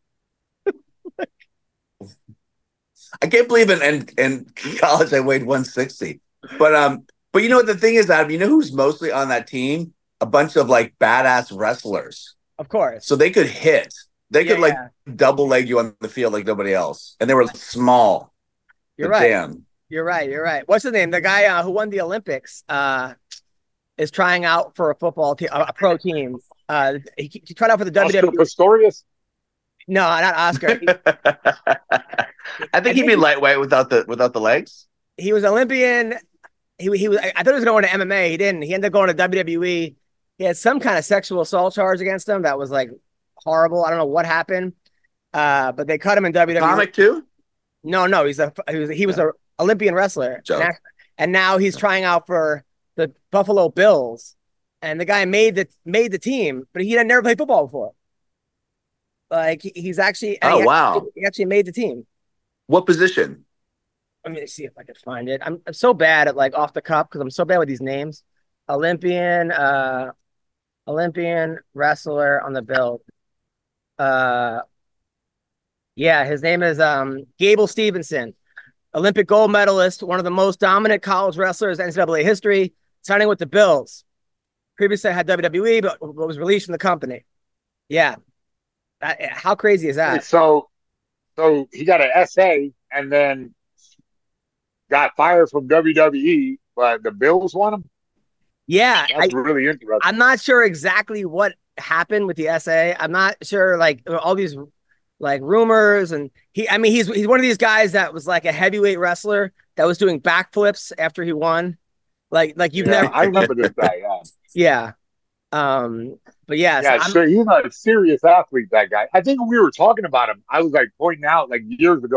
I can't believe in, in in college I weighed one sixty. But um, but you know what the thing is, Adam, you know who's mostly on that team? A bunch of like badass wrestlers. Of course. So they could hit. They yeah, could like yeah. double leg you on the field like nobody else. And they were small. You're right. Damn. You're right. You're right. What's his name? The guy uh, who won the Olympics uh, is trying out for a football team, a pro team. Uh, he, he tried out for the Oscar W W E. Pistorius? No, not Oscar. He, I think he'd be lightweight without the without the legs. He was Olympian. He he was. I thought he was going to M M A. He didn't. He ended up going to W W E. He had some kind of sexual assault charge against him that was like horrible. I don't know what happened, uh, but they cut him in W W E. Comic too? No, no. He's a he was he was a Olympian wrestler, and, and now he's trying out for the Buffalo Bills. And the guy made the made the team, but he had never played football before. Like he's actually oh he wow actually, he actually made the team. What position? Let me see if I can find it. I'm, I'm so bad at like off the cuff because I'm so bad with these names. Olympian, uh, Olympian wrestler on the Bills. Uh, yeah, his name is um Gable Stevenson, Olympic gold medalist, one of the most dominant college wrestlers in N C double A history, signing with the Bills. Previously had W W E, but was released from the company. Yeah. That, how crazy is that? So, so he got an S A and then got fired from W W E, but the Bills want him? Yeah. That's I, really interesting. I'm not sure exactly what happened with the S A. I'm not sure, like, all these, like, rumors. And he, I mean, he's he's one of these guys that was, like, a heavyweight wrestler that was doing backflips after he won. Like, like you've yeah, never. I remember this guy, yeah. Yeah. Um, but yeah, yeah, so so he's a serious athlete, that guy. I think when we were talking about him, I was like pointing out like years ago,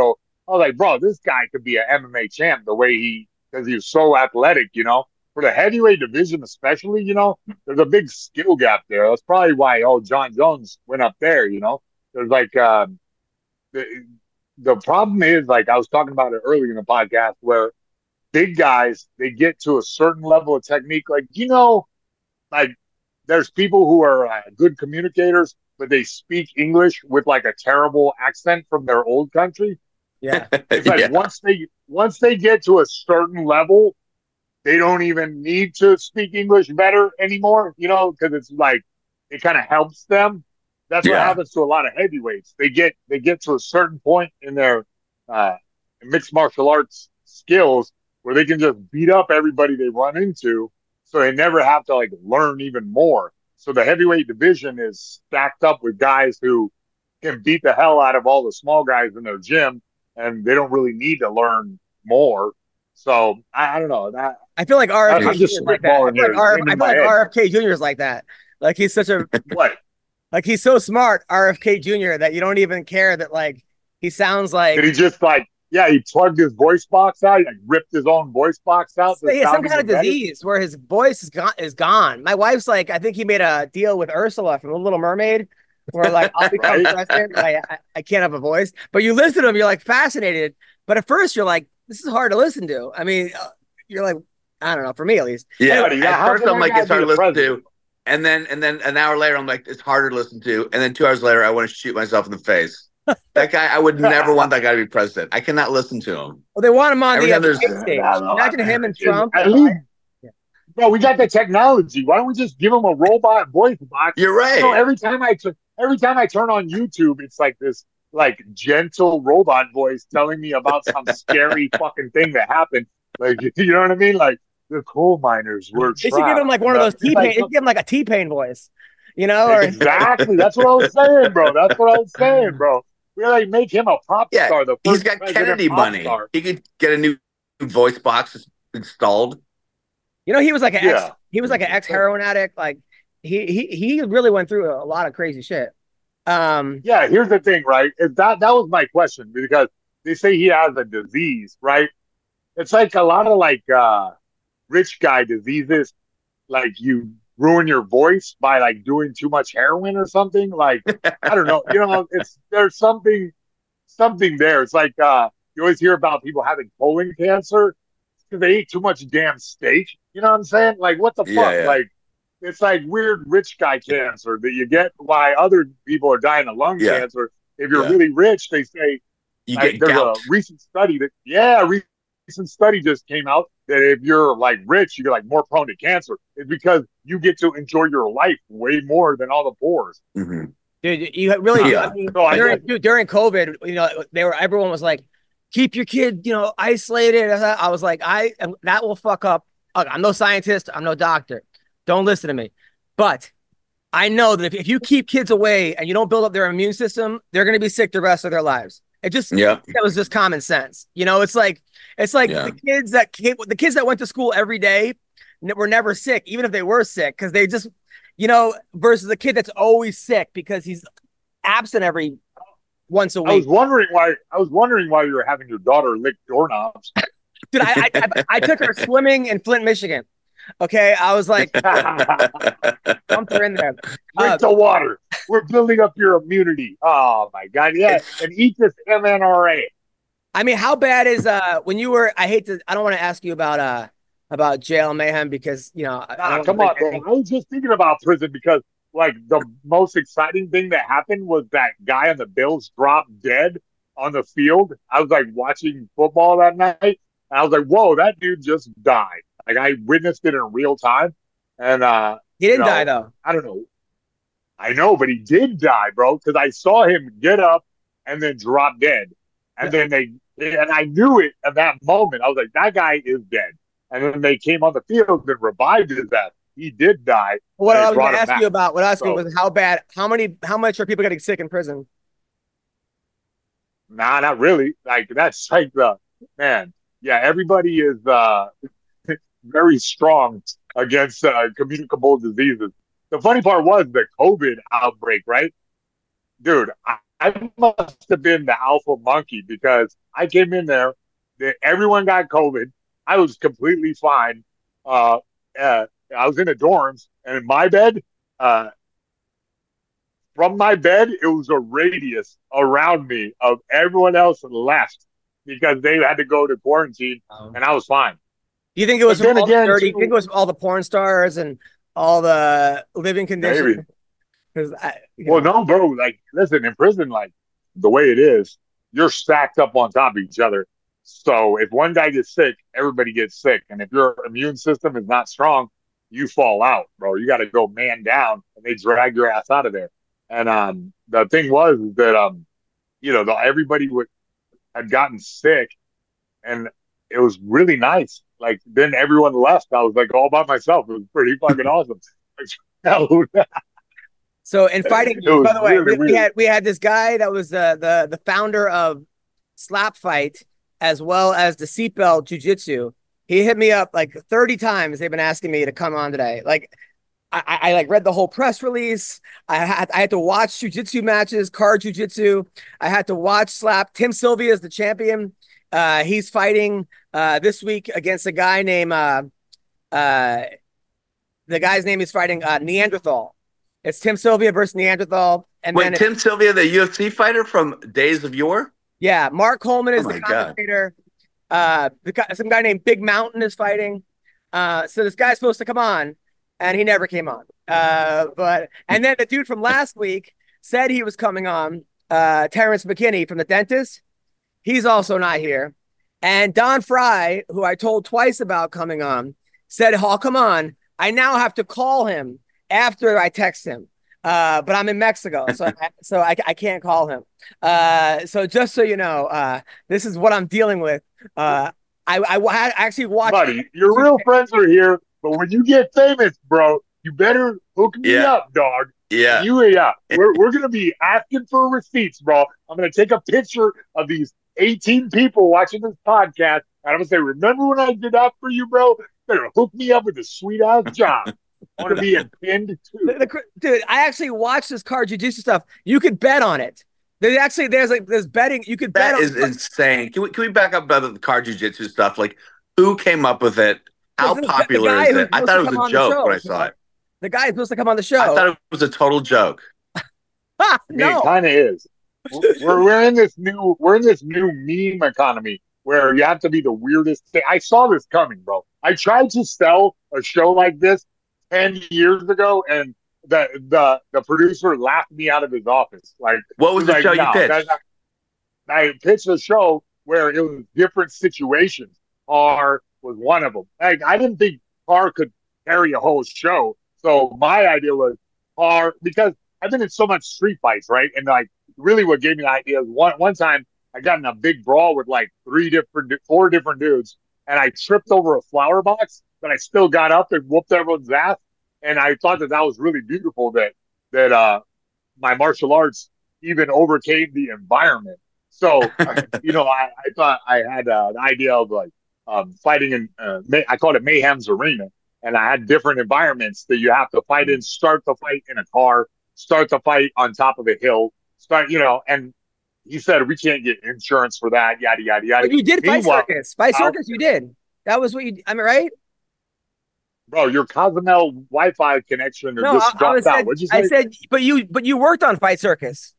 I was like, bro, this guy could be an M M A champ the way he, because he was so athletic, you know. For the heavyweight division, especially, you know, there's a big skill gap there. That's probably why, oh, John Jones went up there, you know. There's like, um, the, the problem is, like, I was talking about it earlier in the podcast, where big guys, they get to a certain level of technique. Like, you know, like, there's people who are uh, good communicators, but they speak English with like a terrible accent from their old country. Yeah. It's like Yeah. once they once they get to a certain level, they don't even need to speak English better anymore, you know, because it's like it kind of helps them. That's what Yeah. happens to a lot of heavyweights. They get they get to a certain point in their uh, mixed martial arts skills where they can just beat up everybody they run into, so they never have to like learn even more. So the heavyweight division is stacked up with guys who can beat the hell out of all the small guys in their gym, and they don't really need to learn more. So I, I don't know that. I feel like R F K I'm just Junior is like that. I spitballing feel like, here. R- It's in I feel my like head. R F K Junior is like that. Like he's such a What? like he's so smart, R F K Junior, that you don't even care that like he sounds like Did he just like, yeah, he plugged his voice box out, he like ripped his own voice box out? to he has some sound kind of even better? disease where his voice is gone. Is gone. My wife's like, I think he made a deal with Ursula from The Little Mermaid, where like I'll become Right. president. I, I I can't have a voice, but you listen to him, you're like fascinated. But at first, you're like, this is hard to listen to. I mean, uh, you're like, I don't know, for me at least. Yeah, Buddy, yeah, at how first can I'm that like, guy it's hard to be the listen president? to, and then and then an hour later I'm like, it's harder to listen to, and then two hours later I want to shoot myself in the face. That guy, I would never want that guy to be president. I cannot listen to him. Well, they want him on Every the time there's- debate stage. Imagine him and Trump. At least, bro, we got the technology. Why don't we just give him a robot voice box? You're right. You know, every time I tu- every time I turn on YouTube, it's like this like gentle robot voice telling me about some scary fucking thing that happened. Like, you know what I mean? Like the coal miners were. They should give him like one of those T Pain. Give him like a T Pain voice, you know? Or Exactly. That's what I was saying, bro. That's what I was saying, bro. We like make him a pop Yeah, star. The he's first got president Kennedy pop money. star. He could get a new voice box installed. you know, he was like an ex. Yeah. He was like an ex heroin addict. Like he he he really went through a lot of crazy shit. Um, Yeah, here's the thing, right? Is that that was my question, because they say he has a disease, right? It's like a lot of like uh rich guy diseases, like you ruin your voice by like doing too much heroin or something. Like I don't know, you know, it's there's something something there. It's like uh you always hear about people having colon cancer because they ate too much damn steak. You know what I'm saying? Like what the Yeah, fuck? yeah. Like it's like weird rich guy cancer that you get why other people are dying of lung Yeah. cancer. If you're Yeah. really rich, they say You like, get there's gout. a recent study that yeah, re- recent study just came out that if you're like rich, you're like more prone to cancer. It's because you get to enjoy your life way more than all the poor. Mhm. dude, you really do. Yeah. I mean, So I during, guess- dude, during COVID, you know, they were everyone was like, keep your kid, you know, isolated. I was like, I that will fuck up. Look, I'm no scientist. I'm no doctor. Don't listen to me. But I know that if, if you keep kids away and you don't build up their immune system, they're going to be sick the rest of their lives. It just Yeah. that was just common sense. You know, it's like it's like Yeah. the kids that came, the kids that went to school every day n- were never sick, even if they were sick, because they just, you know, versus the kid that's always sick because he's absent every once a I was week. wondering why I was wondering why you were having your daughter lick doorknobs. Dude, I, I I I took her swimming in Flint, Michigan. Okay, I was like, dumped her in there. Drink Uh, the water. We're building up your immunity. Oh my god, yeah. And eat this M N R A. I mean, how bad is uh when you were? I hate to. I don't want to ask you about uh about jail mayhem because you know. I- I Nah, don't come wanna on, break bro. I was just thinking about prison because, like, the most exciting thing that happened was that guy on the Bills dropped dead on the field. I was like watching football that night, and I was like, "Whoa, that dude just died!" Like I witnessed it in real time, and uh, He didn't you know, die though. I don't know. I know, but he did die, bro, because I saw him get up and then drop dead, and then they and I knew it at that moment. I was like, "That guy is dead." And then they came on the field and revived his death. He did die. What and I they was brought going to him ask back. you about, what I was asking So- was how bad, how many, how much are people getting sick in prison? Nah, not really. Like that's like the man. Yeah, everybody is uh very strong against uh, communicable diseases. The funny part was the COVID outbreak, right? Dude, I, I must have been the alpha monkey because I came in there, the, everyone got COVID. I was completely fine. Uh, uh, I was in the dorms, and in my bed, uh, from my bed, it was a radius around me of everyone else left because they had to go to quarantine, Oh. and I was fine. Do you think it was But then from all the again, dirty? too- You think it was from all the porn stars and all the living conditions? Maybe. 'Cause I, you Well, know, no, bro. Like, listen, in prison, like the way it is, you're stacked up on top of each other. So if one guy gets sick, everybody gets sick, and if your immune system is not strong, you fall out, bro. You got to go man down, and they drag your ass out of there. And um, the thing was that um, you know, the, everybody would had gotten sick, and it was really nice. Like then everyone left. I was like all by myself. It was pretty fucking awesome. Hell, so in fighting, It was by the way, really we, we weird. had we had this guy that was the the the founder of Slap Fight as well as the seatbelt jujitsu. He hit me up like thirty times. They've been asking me to come on today. Like I, I, I like read the whole press release. I had I had to watch jujitsu matches, card jujitsu. I had to watch Slap. Tim Sylvia is the champion. Uh, he's fighting uh, this week against a guy named uh, uh, the guy's name is fighting uh, Neanderthal. It's Tim Sylvia versus Neanderthal. And Wait, then Tim Sylvia, the U F C fighter from Days of Yore? yeah, Mark Coleman is Oh the my God. commentator. Uh, the guy, some guy named Big Mountain is fighting. Uh, so this guy's supposed to come on, and he never came on. Uh, but and then the dude from last week said he was coming on. Uh, Terrence McKinney from The Dentist. He's also not here. And Don Fry, who I told twice about coming on, said, "Oh, come on. I now have to call him after I text him. Uh, but I'm in Mexico, so I, so I, I can't call him. Uh, so just so you know, uh, this is what I'm dealing with. Uh, I, I, I actually watched. buddy, your real friends are here, but when you get famous, bro, you better hook me Yeah. up, dog. Yeah. You, yeah, we're we're gonna be asking for receipts, bro. I'm gonna take a picture of these eighteen people watching this podcast, and I'm gonna say, "Remember when I did that for you, bro? Better hook me up with a sweet ass job. I want to be pinned too." The, the, dude, I actually watched this card jujitsu stuff. You could bet on it. There's actually there's like there's betting. You could bet That on is insane. Can we can we back up about the card jujitsu stuff? Like, who came up with it? How This is the- the popular guy is who's it? I supposed thought to it come was a on the joke show, when I you saw know? it. The guy is supposed to come on the show. I thought it was a total joke. I mean, no, it kind of is. We're we're in this new we're in this new meme economy where you have to be the weirdest thing. I saw this coming, bro. I tried to sell a show like this ten years ago, and the the the producer laughed me out of his office. Like, What was he's the like, show you "No, pitched?" that's not-" I pitched a show where it was different situations. Car was one of them. Like, I didn't think Car could carry a whole show, so my idea was Car, because I've been in so much street fights, right? And like, really, what gave me the idea is one one time I got in a big brawl with like three different, four different dudes, and I tripped over a flower box, but I still got up and whooped everyone's ass. And I thought that that was really beautiful that that uh, my martial arts even overcame the environment. So, you know, I, I thought I had uh, the idea of like um, fighting in, uh, May- I called it Mayhem's Arena. And I had different environments that you have to fight in, start the fight in a car, start the fight on top of a hill, start, you know, and he said, we can't get insurance for that, yada, yada, yada. but you did Fight Meanwhile, Circus. Fight I'll- Circus, you did. That was what you. I mean, right? Bro, your Cozumel Wi-Fi connection No, just I, I dropped was out. said, What'd you say? I said, but you, but you worked on Fight Circus.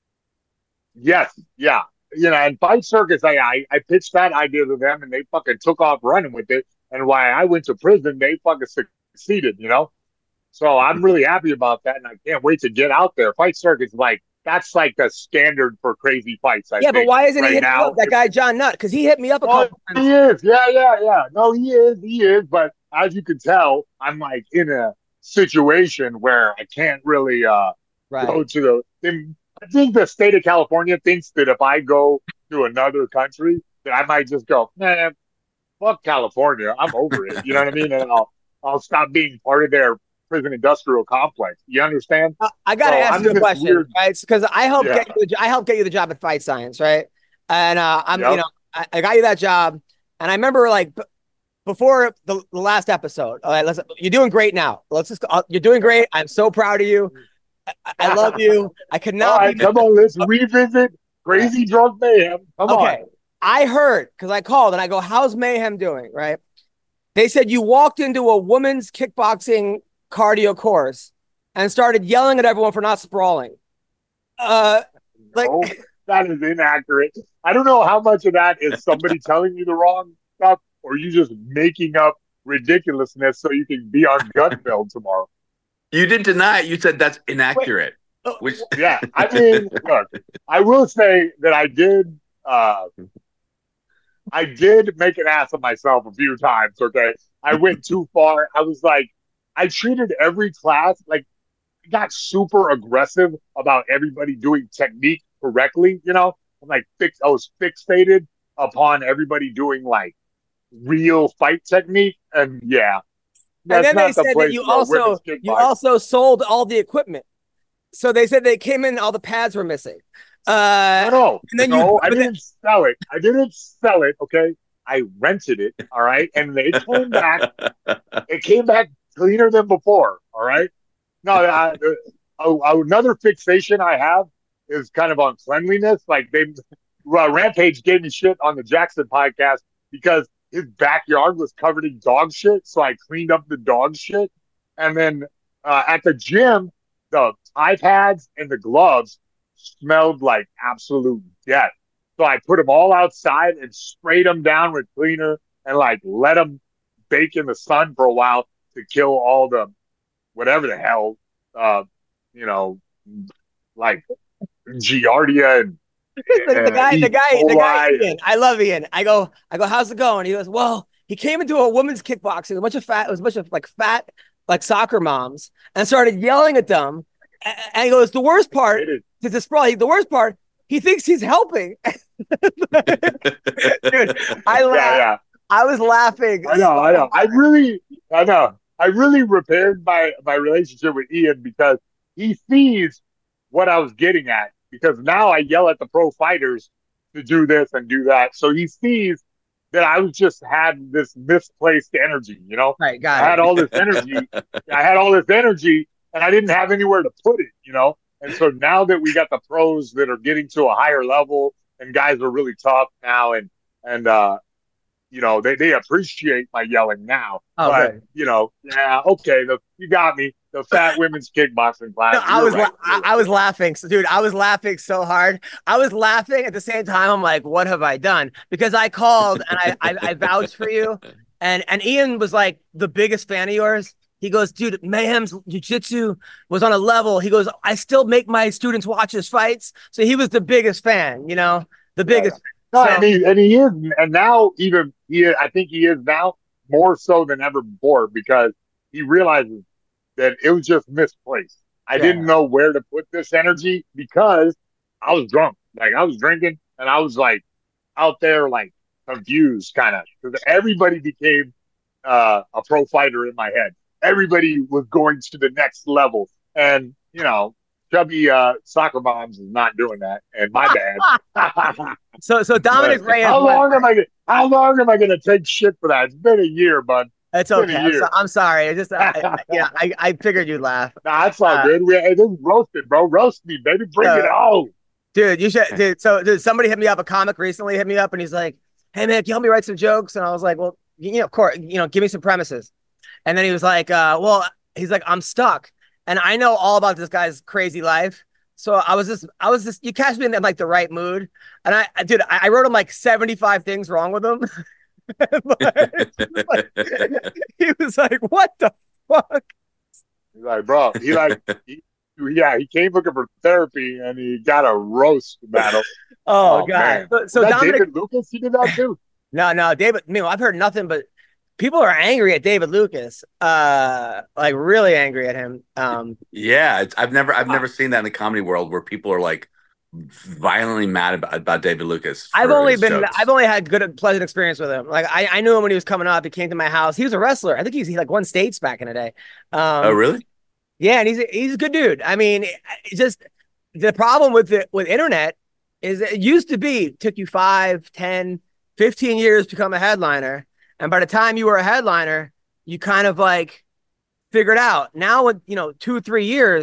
Yes, yeah. You know, and Fight Circus, I, I I pitched that idea to them, and they fucking took off running with it. And why I went to prison, they fucking succeeded, you know? So I'm really happy about that, and I can't wait to get out there. Fight Circus, like, that's like the standard for crazy fights, I yeah, but think, why isn't right he hitting now. up that guy John Nutt? Because he hit me up a Oh, couple times. he is. Yeah, yeah, yeah. No, he is. He is. But as you can tell, I'm like in a situation where I can't really uh, Right. go to the. I think the state of California thinks that if I go to another country, that I might just go, man, fuck California. I'm over it. You know what I mean? And I'll I'll stop being part of their prison industrial complex. You understand? I, I gotta So ask I'm you in a this question, weird- right? Because I helped Yeah. get you. The, I helped get you the job at Fight Science, right? And uh, I'm, Yep. you know, I, I got you that job, and I remember like b- before the, the last episode. All right, let's. You're doing great now. Let's just. Uh, you're doing great. I'm so proud of you. I love you. I could All not right, be. come on, let's revisit Crazy Drunk Mayhem. Come Okay. on. I heard because I called and I go, how's Mayhem doing? Right. They said you walked into a woman's kickboxing cardio course and started yelling at everyone for not sprawling. Uh, like Oh, that is inaccurate. I don't know how much of that is somebody telling you the wrong stuff or you just making up ridiculousness so you can be on Gutfeld tomorrow. You didn't deny it. You said that's inaccurate. Wait. Which Yeah, I mean, look, I will say that I did, uh, I did make an ass of myself a few times. Okay, I went too far. I was like, I treated every class like I got super aggressive about everybody doing technique correctly. You know, I'm like fix. I was fixated upon everybody doing like real fight technique, and yeah, and that's then they not the said that place you for also women's you kickboxing. also sold all the equipment. So they said they came in, all the pads were missing. Uh, No, no, and then no, you- I but didn't sell it. I didn't sell it. Okay, I rented it. All right, and they came back. It came back cleaner than before. All right. No, I, uh, another fixation I have is kind of on cleanliness. Like they, uh, Rampage gave me shit on the Jackson podcast because his backyard was covered in dog shit. So I cleaned up the dog shit, and then uh, at the gym, the iPads and the gloves smelled like absolute death. So I put them all outside and sprayed them down with cleaner and like let them bake in the sun for a while to kill all the whatever the hell, uh, you know, like Giardia and the, the guy, the E. guy, the guy, coli. Ian. I love Ian. I go, I go, how's it going? He goes, well, he came into a women's kickboxing, a bunch of fat, it was a bunch of like fat, like soccer moms, and started yelling at them. And, and he goes, the worst part, It is- to this probably the worst part, he thinks he's helping. Dude, I Yeah, laugh. yeah. I was laughing. I know, I know. I really, I know. I really repaired my my relationship with Ian because he sees what I was getting at. Because now I yell at the pro fighters to do this and do that, so he sees that I was just had this misplaced energy. You know, Right, got I it. had all this energy. I had all this energy, and I didn't have anywhere to put it. You know, and so now that we got the pros that are getting to a higher level, and guys are really tough now, and and uh, you know, they, they appreciate my yelling now. Oh, but, good. you know, yeah, okay, the, you got me. The fat women's kickboxing class. No, I you're was right. la- I, I was laughing, so, dude. I was laughing so hard. I was laughing at the same time. I'm like, what have I done? Because I called and I I, I vouched for you, and and Ian was like the biggest fan of yours. He goes, dude, Mayhem's jiu-jitsu was on a level. He goes, I still make my students watch his fights. So he was the biggest fan, you know, the biggest. No, So- and, he, and he is, and now even he, I think he is now more so than ever before because he realizes that it was just misplaced. I Yeah. didn't know where to put this energy because I was drunk. Like I was drinking and I was like out there, like confused, kind of. Because everybody became uh, a pro fighter in my head. Everybody was going to the next level, and you know, chubby uh, soccer moms is not doing that. And my bad. So so Dominic Reyes. How long am I? Gonna, how long am I going to take shit for that? It's been a year, bud. It's been a okay. I'm, year. so, I'm sorry. I just I, I, yeah, I, I figured you'd laugh. Nah, it's all Uh, good. We hey, this is roasted, bro. Roast me, baby. Bring Uh, it on. Dude, you should. Dude, so dude, somebody hit me up. A comic recently hit me up, and he's like, "Hey man, can you help me write some jokes?" And I was like, "Well, you know, of course, you know, give me some premises." And then he was like, uh, "Well," he's like, "I'm stuck, and I know all about this guy's crazy life." So I was just, I was just, you catch me in like the right mood, and I, I dude, I, I wrote him like seventy-five things wrong with him. Like, he was like, "What the fuck?" He's like, bro. He like, he, yeah. He came looking for therapy, and he got a roast battle. Oh, Oh, god. man. So, so Was that Dominic, David Lucas, he did that too. no, no, David. I mean, I've heard nothing but people are angry at David Lucas. Uh, like really angry at him. Um, Yeah, it's, I've never I've never seen that in the comedy world where people are like violently mad about, about David Lucas. I've for only his been, jokes. I've only had good, pleasant experience with him. Like I, I knew him when he was coming up. He came to my house. He was a wrestler. I think he's he like won states back in the day. Um, Oh, really? Yeah, and he's a, he's a good dude. I mean, it's just the problem with the with internet is it used to be took you five, ten, fifteen years to become a headliner, and by the time you were a headliner, you kind of like figured out. Now with you know two, three years,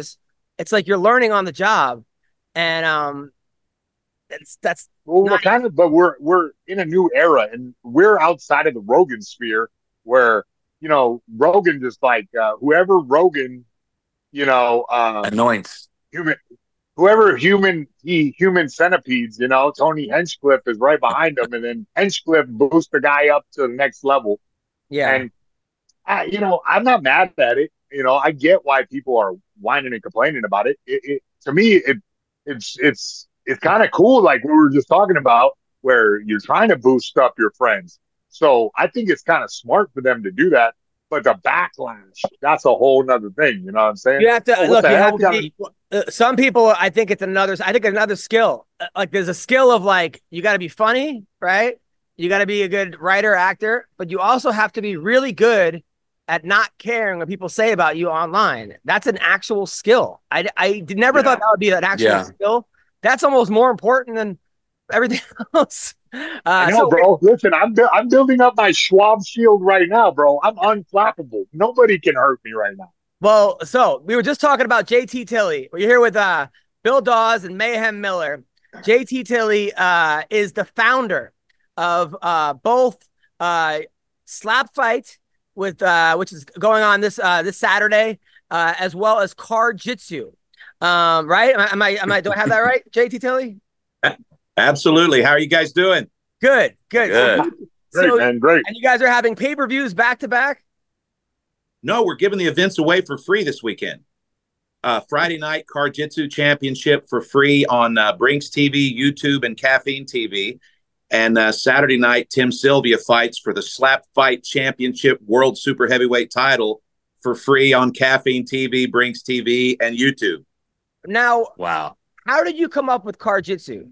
it's like you're learning on the job, and um, it's that's Well, we're not, kind of, but we're we're in a new era, and we're outside of the Rogan sphere, where you know Rogan just like uh, whoever Rogan, you know, um, Anoints. human, whoever human he human centipedes, you know, Tony Hinchcliffe is right behind him, and then Hinchcliffe boosts the guy up to the next level. yeah. And I, you know, I'm not mad at it. You know, I get why people are whining and complaining about it. It, it to me, it it's it's it's kind of cool, like we were just talking about, where you're trying to boost up your friends. So I think it's kind of smart for them to do that. But the backlash, that's a whole nother thing. You know what I'm saying? You have to Oh, what look. the You hell have we to gotta- be. Uh, some people, I think it's another. I think another skill. Uh, Like there's a skill of like you got to be funny, right? You got to be a good writer, actor, but you also have to be really good at not caring what people say about you online. That's an actual skill. I I did- never Yeah. thought that would be an actual Yeah. skill. That's almost more important than everything else. Uh, I know, so bro. Listen, I'm bu- I'm building up my Schwab shield right now, bro. I'm unflappable. Nobody can hurt me right now. Well, so we were just talking about J T Tilley. We're here with uh, Bill Dawes and Mayhem Miller. J T Tilley uh, is the founder of uh, both uh, Slap Fight, with uh, which is going on this uh, this Saturday, uh, as well as Car Jitsu. Um, right? Am I, am I? Am I? Do I have that right, J T Tilley? Absolutely. How are you guys doing? Good, good. Good. Great, So, man. Great. and you guys are having pay per views back to back. No, we're giving the events away for free this weekend. Uh, Friday night, Car Jitsu Championship for free on uh, Brinks T V, YouTube, and Caffeine T V. And uh, Saturday night, Tim Sylvia fights for the Slap Fight Championship World Super Heavyweight title for free on Caffeine T V, Brinks T V, and YouTube. Now, Wow. how did you come up with Car Jitsu?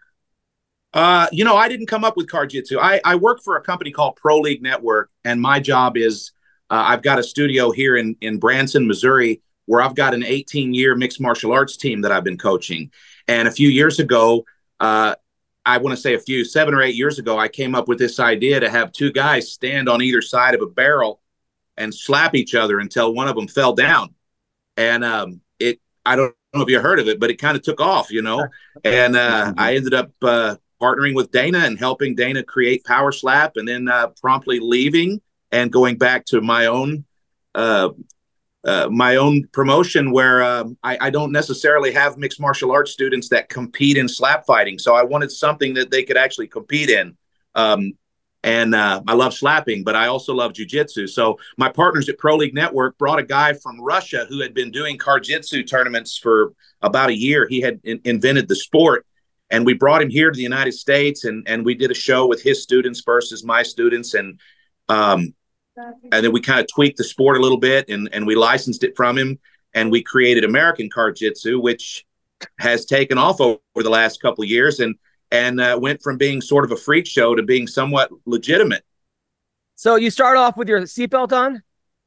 Uh, you know, I didn't come up with Car Jitsu. I, I work for a company called Pro League Network, and my job is uh, I've got a studio here in, in Branson, Missouri, where I've got an eighteen-year mixed martial arts team that I've been coaching. And a few years ago, uh, I want to say a few, seven or eight years ago, I came up with this idea to have two guys stand on either side of a barrel and slap each other until one of them fell down. And um, it, I don't know if you heard of it, but it kind of took off, you know. And uh, I ended up uh, partnering with Dana and helping Dana create Power Slap, and then uh, promptly leaving and going back to my own uh, uh, my own promotion, where um, I, I don't necessarily have mixed martial arts students that compete in slap fighting. So I wanted something that they could actually compete in. Um, and uh, I love slapping, but I also love jiu-jitsu. So my partners at Pro League Network brought a guy from Russia who had been doing Car-Jitsu tournaments for about a year. He had in- invented the sport. And we brought him here to the United States, and, and we did a show with his students versus my students. And um, and then we kind of tweaked the sport a little bit, and, and we licensed it from him. And we created American Car-Jitsu, which has taken off over the last couple of years, and and uh, went from being sort of a freak show to being somewhat legitimate. So you start off with your seatbelt on?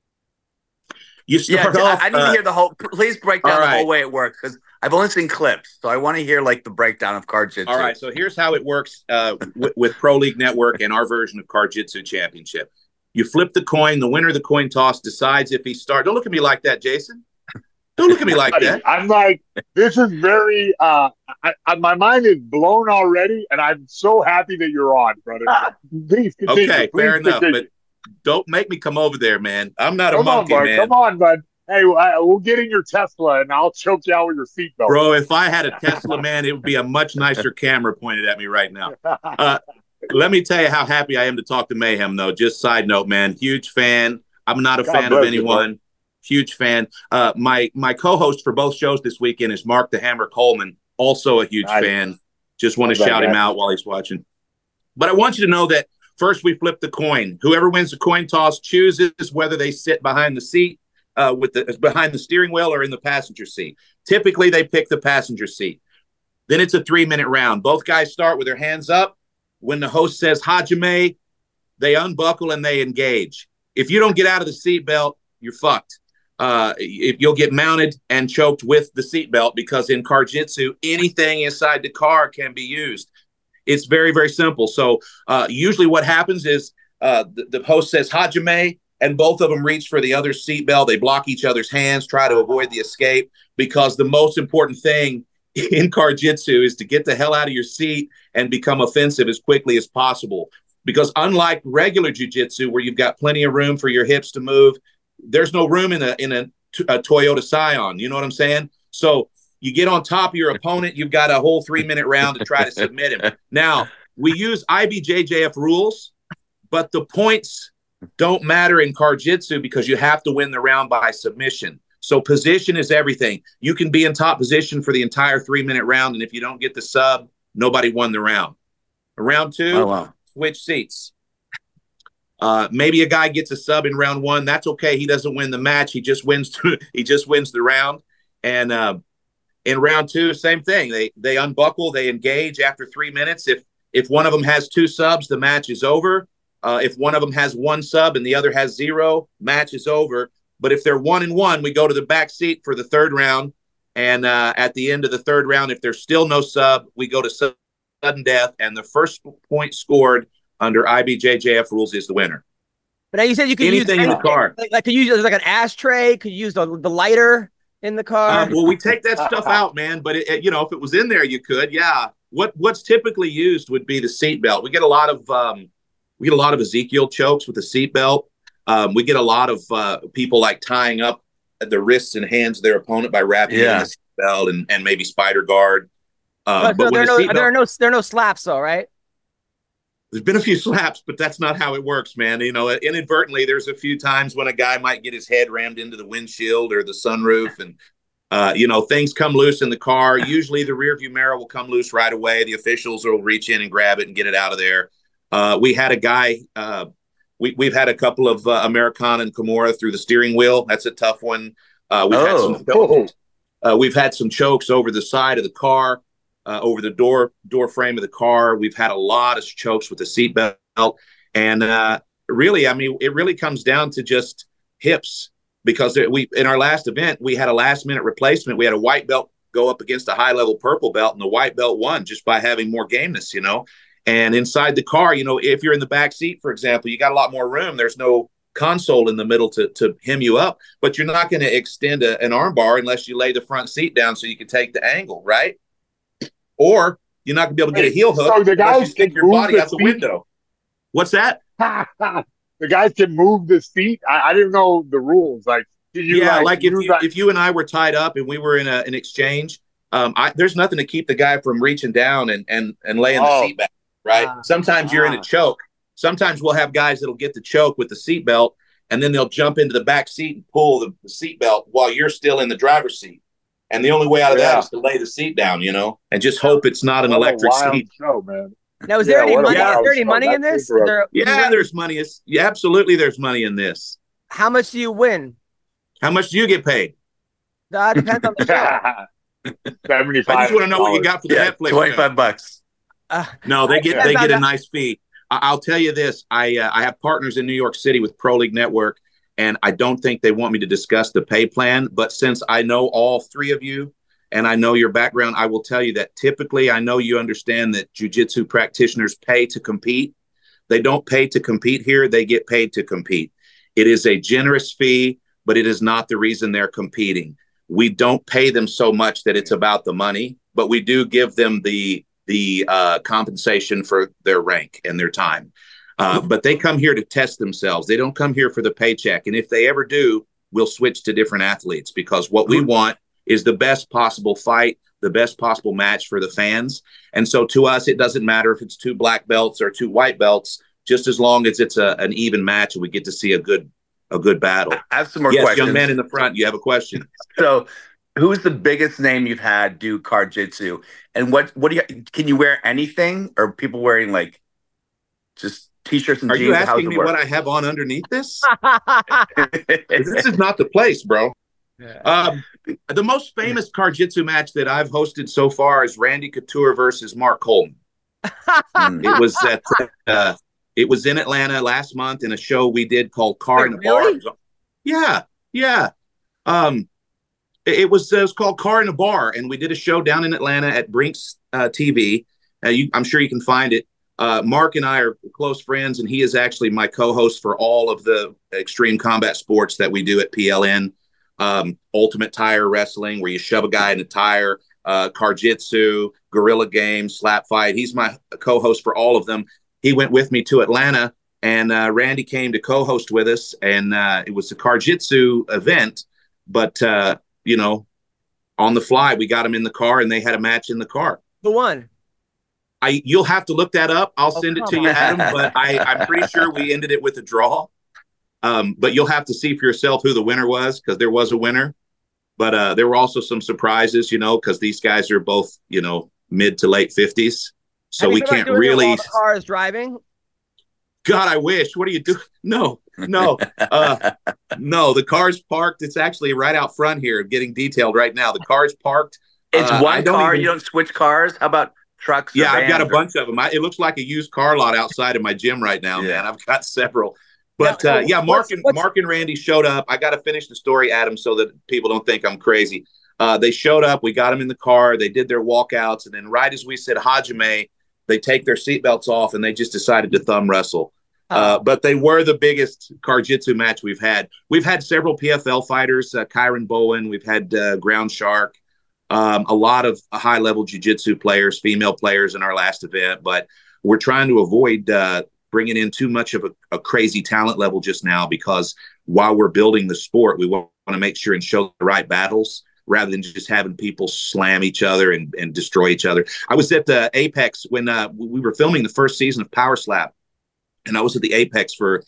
You Yeah, start I- off. I need uh, to hear the whole. Please break down all the right. whole way it works, because I've only seen clips, so I want to hear like the breakdown of Car Jitsu. All right, so here's how it works uh, with, with Pro League Network and our version of Car-Jitsu Championship. You flip the coin. The winner of the coin toss decides if he starts. Don't look at me like that, Jason. Don't look at me like that. I'm like, this is very. Uh, I, I, my mind is blown already, and I'm so happy that you're on, brother. Please continue. Okay, Please fair enough. continue. But don't make me come over there, man. I'm not a Come on, monkey, bud. man. Come on, bud. Hey, I, we'll get in your Tesla, and I'll choke you out with your seatbelt. Bro, if I had a Tesla, man, it would be a much nicer camera pointed at me right now. Uh, let me tell you how happy I am to talk to Mayhem, though. Just side note, man. Huge fan. I'm not a God fan of bless you, anyone. Huge fan. Uh, my my co-host for both shows this weekend is Mark the Hammer Coleman, also a huge Nice. fan. Just want to Love that shout him guy. out while he's watching. But I want you to know that first we flip the coin. Whoever wins the coin toss chooses whether they sit behind the seat, uh, with the behind the steering wheel, or in the passenger seat. Typically, they pick the passenger seat. Then it's a three-minute round. Both guys start with their hands up. When the host says Hajime, they unbuckle and they engage. If you don't get out of the seatbelt, you're fucked. Uh, if you'll get mounted and choked with the seatbelt, because in Car-Jitsu, anything inside the car can be used. It's very, very simple. So uh, usually what happens is uh, the, the host says Hajime, and both of them reach for the other's seatbelt. They block each other's hands, try to avoid the escape, because the most important thing in Car-Jitsu is to get the hell out of your seat and become offensive as quickly as possible. Because unlike regular jiu-jitsu, where you've got plenty of room for your hips to move, there's no room in a in a, a Toyota Scion. You know what I'm saying? So you get on top of your opponent, you've got a whole three-minute round to try to submit him. Now, we use I B J J F rules, but the points don't matter in Car-Jitsu because you have to win the round by submission. So position is everything. You can be in top position for the entire three-minute round, and if you don't get the sub, nobody won the round. Round two, Oh, wow. switch seats. Uh, maybe a guy gets a sub in round one. That's okay. He doesn't win the match. He just wins. he just wins the round. And uh, in round two, same thing. They they unbuckle. They engage after three minutes. If if one of them has two subs, the match is over. Uh, if one of them has one sub and the other has zero, match is over. But if they're one and one, we go to the back seat for the third round. And uh, at the end of the third round, if there's still no sub, we go to sudden death. And the first point scored under I B J J F rules is the winner. But now you said you could Anything use in the car. Like, like could you use like an ashtray? Could you use the, the lighter in the car? Um, well, we take that stuff out, man. But it, it, you know, if it was in there, you could. Yeah. What what's typically used would be the seat belt. We get a lot of um, we get a lot of Ezekiel chokes with the seat belt. Um, we get a lot of uh, people like tying up the wrists and hands of their opponent by wrapping Yeah. in the seat belt and, and maybe spider guard. Uh, but but so there, when are the no, seatbelt- there are no there are no slaps though, right? There's been a few slaps, but that's not how it works, man. You know, inadvertently, there's a few times when a guy might get his head rammed into the windshield or the sunroof, and uh, you know, things come loose in the car. Usually, the rear view mirror will come loose right away. The officials will reach in and grab it and get it out of there. Uh, we had a guy. Uh, we, we've had a couple of uh, Americana and Kimura through the steering wheel. That's a tough one. Uh, we've Oh. had some chokes. Uh, we've had some chokes over the side of the car. Uh, over the door door frame of the car. We've had a lot of chokes with the seatbelt. And uh, really, I mean, it really comes down to just hips, because we in our last event, we had a last minute replacement. We had a white belt go up against a high level purple belt, and the white belt won just by having more gameness, you know. And inside the car, you know, if you're in the back seat, for example, you got a lot more room. There's no console in the middle to, to hem you up, but you're not going to extend a, an arm bar unless you lay the front seat down so you can take the angle, right? Or you're not gonna be able to get a heel hook So the unless guys you stick can your move body the out the seat? window. What's that? The guys can move the seat. I, I didn't know the rules. Like, can you yeah, like, like if use you that- if you and I were tied up and we were in a, an exchange, um, I, there's nothing to keep the guy from reaching down and and and laying Oh. the seat back, right? Ah. Sometimes you're in a Ah. choke. Sometimes we'll have guys that'll get the choke with the seat belt, and then they'll jump into the back seat and pull the, the seat belt while you're still in the driver's seat. And the only way out of Yeah. that is to lay the seat down, you know, and just hope it's not an What a electric wild seat. show, man. Now, is Yeah, there any what a money? Is wild there any show. money in That's this? Is interesting. there, Yeah, there's money. It's, yeah, absolutely, there's money in this. how much do you win? How much do you get paid? Uh, depends on the show. Seventy-five. I just want to know what you got for the Yeah, Netflix. twenty-five bucks. Uh, No, they get Yeah. they get a nice fee. I, I'll tell you this: I uh, I have partners in New York City with Pro League Network, and I don't think they want me to discuss the pay plan. But since I know all three of you, and I know your background, I will tell you that typically, I know you understand that jiu-jitsu practitioners pay to compete. They don't pay to compete here; they get paid to compete. It is a generous fee, but it is not the reason they're competing. We don't pay them so much that it's about the money, but we do give them the the uh, compensation for their rank and their time. Uh, but they come here to test themselves. They don't come here for the paycheck. And if they ever do, we'll switch to different athletes, because what we want is the best possible fight, the best possible match for the fans. And so to us, it doesn't matter if it's two black belts or two white belts, just as long as it's a, an even match and we get to see a good a good battle. I have some more Yes, questions. young man in the front, you have a question. So, who's the biggest name you've had do Car-Jitsu? And what what do you can you wear anything? Or people wearing like just t-shirts and Are jeans? you How's asking it me work? what I have on underneath this? This is not the place, bro. Um, the most famous Car-Jitsu match that I've hosted so far is Randy Couture versus Mark Coleman. Mm. It was at uh, it was in Atlanta last month in a show we did called Car in the Really? Bar. Yeah, yeah. Um, it, it was uh, it was called Car in a Bar, and we did a show down in Atlanta at Brinks uh, T V. Uh, you, I'm sure you can find it. uh, Mark and I are close friends, and he is actually my co-host for all of the extreme combat sports that we do at P L N. Um, Ultimate Tire Wrestling, where you shove a guy in a tire, uh, Karjitsu, Guerrilla Games, Slap Fight. He's my co-host for all of them. He went with me to Atlanta, and uh, Randy came to co-host with us, and uh, it was a Karjitsu event, but, uh, you know, on the fly, we got him in the car, and they had a match in the car. Who won? I You'll have to look that up. I'll Oh, send it come to you, on. Adam, but I, I'm pretty sure we ended it with a draw. Um, but you'll have to see for yourself who the winner was, because there was a winner. But uh, there were also some surprises, you know, because these guys are both, you know, mid to late fifties. So Have you we been, like, can't doing it really. while the car is driving? God, I wish. What are you doing? No, no, uh, no. The car's parked. It's actually right out front here, getting detailed right now. The car's parked. It's Uh, I one don't car. even- You don't switch cars. How about trucks? or Yeah, I've got a vans or- bunch of them. I, it looks like a used car lot outside of my gym right now, Yeah. man. I've got several. But Now, uh, yeah, Mark what's- and what's- Mark and Randy showed up. I got to finish the story, Adam, so that people don't think I'm crazy. Uh, they showed up. We got them in the car. They did their walkouts, and then right as we said Hajime, they take their seatbelts off and they just decided to thumb wrestle. Uh, but they were the biggest Karjitsu match we've had. We've had several P F L fighters, uh, Kyron Bowen. We've had uh, Ground Shark. Um, a lot of high-level jiu-jitsu players, female players in our last event, but we're trying to avoid uh, bringing in too much of a, a crazy talent level just now, because while we're building the sport, we want to make sure and show the right battles rather than just having people slam each other and, and destroy each other. I was at the Apex when uh, we were filming the first season of Power Slap, and I was at the Apex for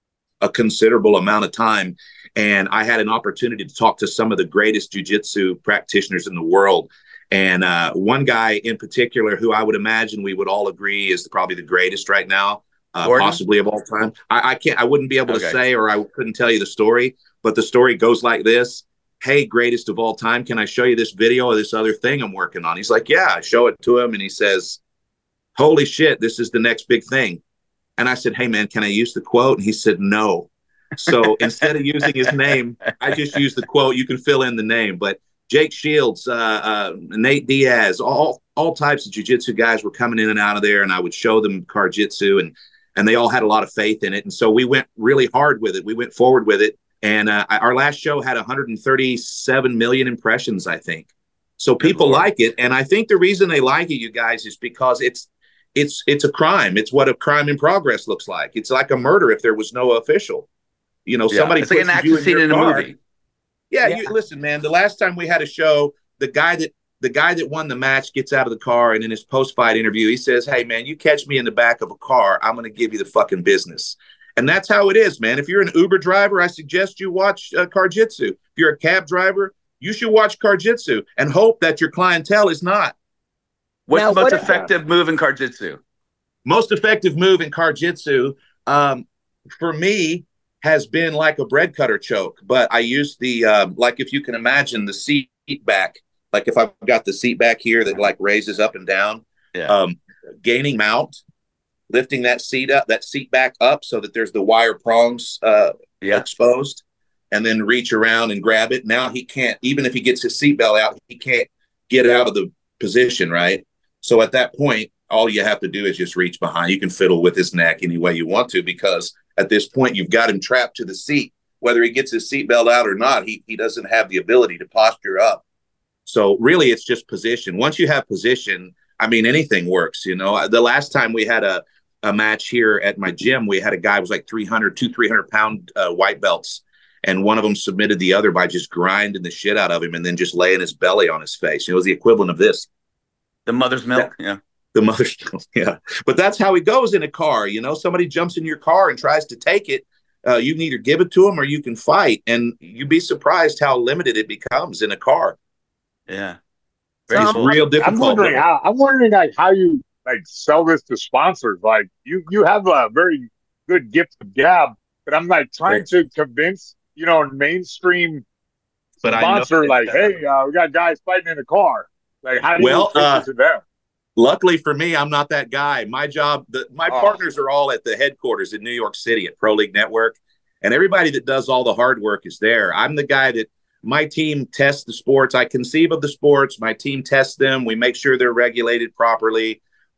a considerable amount of time. And I had an opportunity to talk to some of the greatest jiu-jitsu practitioners in the world. And uh, one guy in particular who I would imagine we would all agree is probably the greatest right now, uh, possibly of all time. I, I can't, I wouldn't be able Okay. to say, or I couldn't tell you the story, but the story goes like this. Hey, greatest of all time, can I show you this video of this other thing I'm working on? He's like, yeah, I show it to him. And he says, holy shit, this is the next big thing. And I said, hey, man, can I use the quote? And he said, no. So instead of using his name, I just used the quote. You can fill in the name. But Jake Shields, uh, uh, Nate Diaz, all all types of jiu-jitsu guys were coming in and out of there, and I would show them Karjitsu, and and they all had a lot of faith in it. And so we went really hard with it. We went forward with it. And uh, our last show had one hundred thirty-seven million impressions, I think. So people like it. And I think the reason they like it, you guys, is because it's it's it's a crime. It's what a crime in progress looks like. It's like a murder if there was no official. You know, Yeah, somebody it's like an pushes action you in scene your in a car. movie. Yeah, Yeah. You, listen, man. The last time we had a show, the guy that the guy that won the match gets out of the car, and in his post-fight interview, he says, "Hey, man, you catch me in the back of a car, I'm going to give you the fucking business." And that's how it is, man. If you're an Uber driver, I suggest you watch uh, Karjitsu. If you're a cab driver, you should watch Karjitsu and hope that your clientele is not. What's Now, the most what- effective move in Karjitsu? Most effective move in Karjitsu, um, for me, has been like a bread cutter choke. But I use the, um, like if you can imagine the seat back, like if I've got the seat back here that like raises up and down, Yeah. um, gaining mount, lifting that seat up, that seat back up so that there's the wire prongs uh, Yeah. exposed, and then reach around and grab it. Now he can't, even if he gets his seatbelt out, he can't get out of the position, right? So at that point, all you have to do is just reach behind. You can fiddle with his neck any way you want to, because at this point, you've got him trapped to the seat. Whether he gets his seatbelt out or not, he, he doesn't have the ability to posture up. So really, it's just position. Once you have position, I mean, anything works. You know, the last time we had a, a match here at my gym, we had a guy who was like three hundred, two, three hundred pound uh, white belts. And one of them submitted the other by just grinding the shit out of him and then just laying his belly on his face. You know, it was the equivalent of this. The mother's milk. Yeah. The mother's yeah. But that's how it goes in a car. You know, somebody jumps in your car and tries to take it. Uh, you can either give it to them or you can fight. And you'd be surprised how limited it becomes in a car. Yeah. Very It's cool. real I'm difficult. wondering how I'm wondering like how you like sell this to sponsors. Like you you have a very good gift of gab, but I'm like trying to convince, you know, a mainstream But I know sponsor that- like, hey, uh, we got guys fighting in a car. Like, how do Well, you pitch uh, it to them? Luckily for me, I'm not that guy. My job, the, my Oh. partners are all at the headquarters in New York City at Pro League Network, and everybody that does all the hard work is there. I'm the guy that my team tests the sports. I conceive of the sports. My team tests them. We make sure they're regulated properly.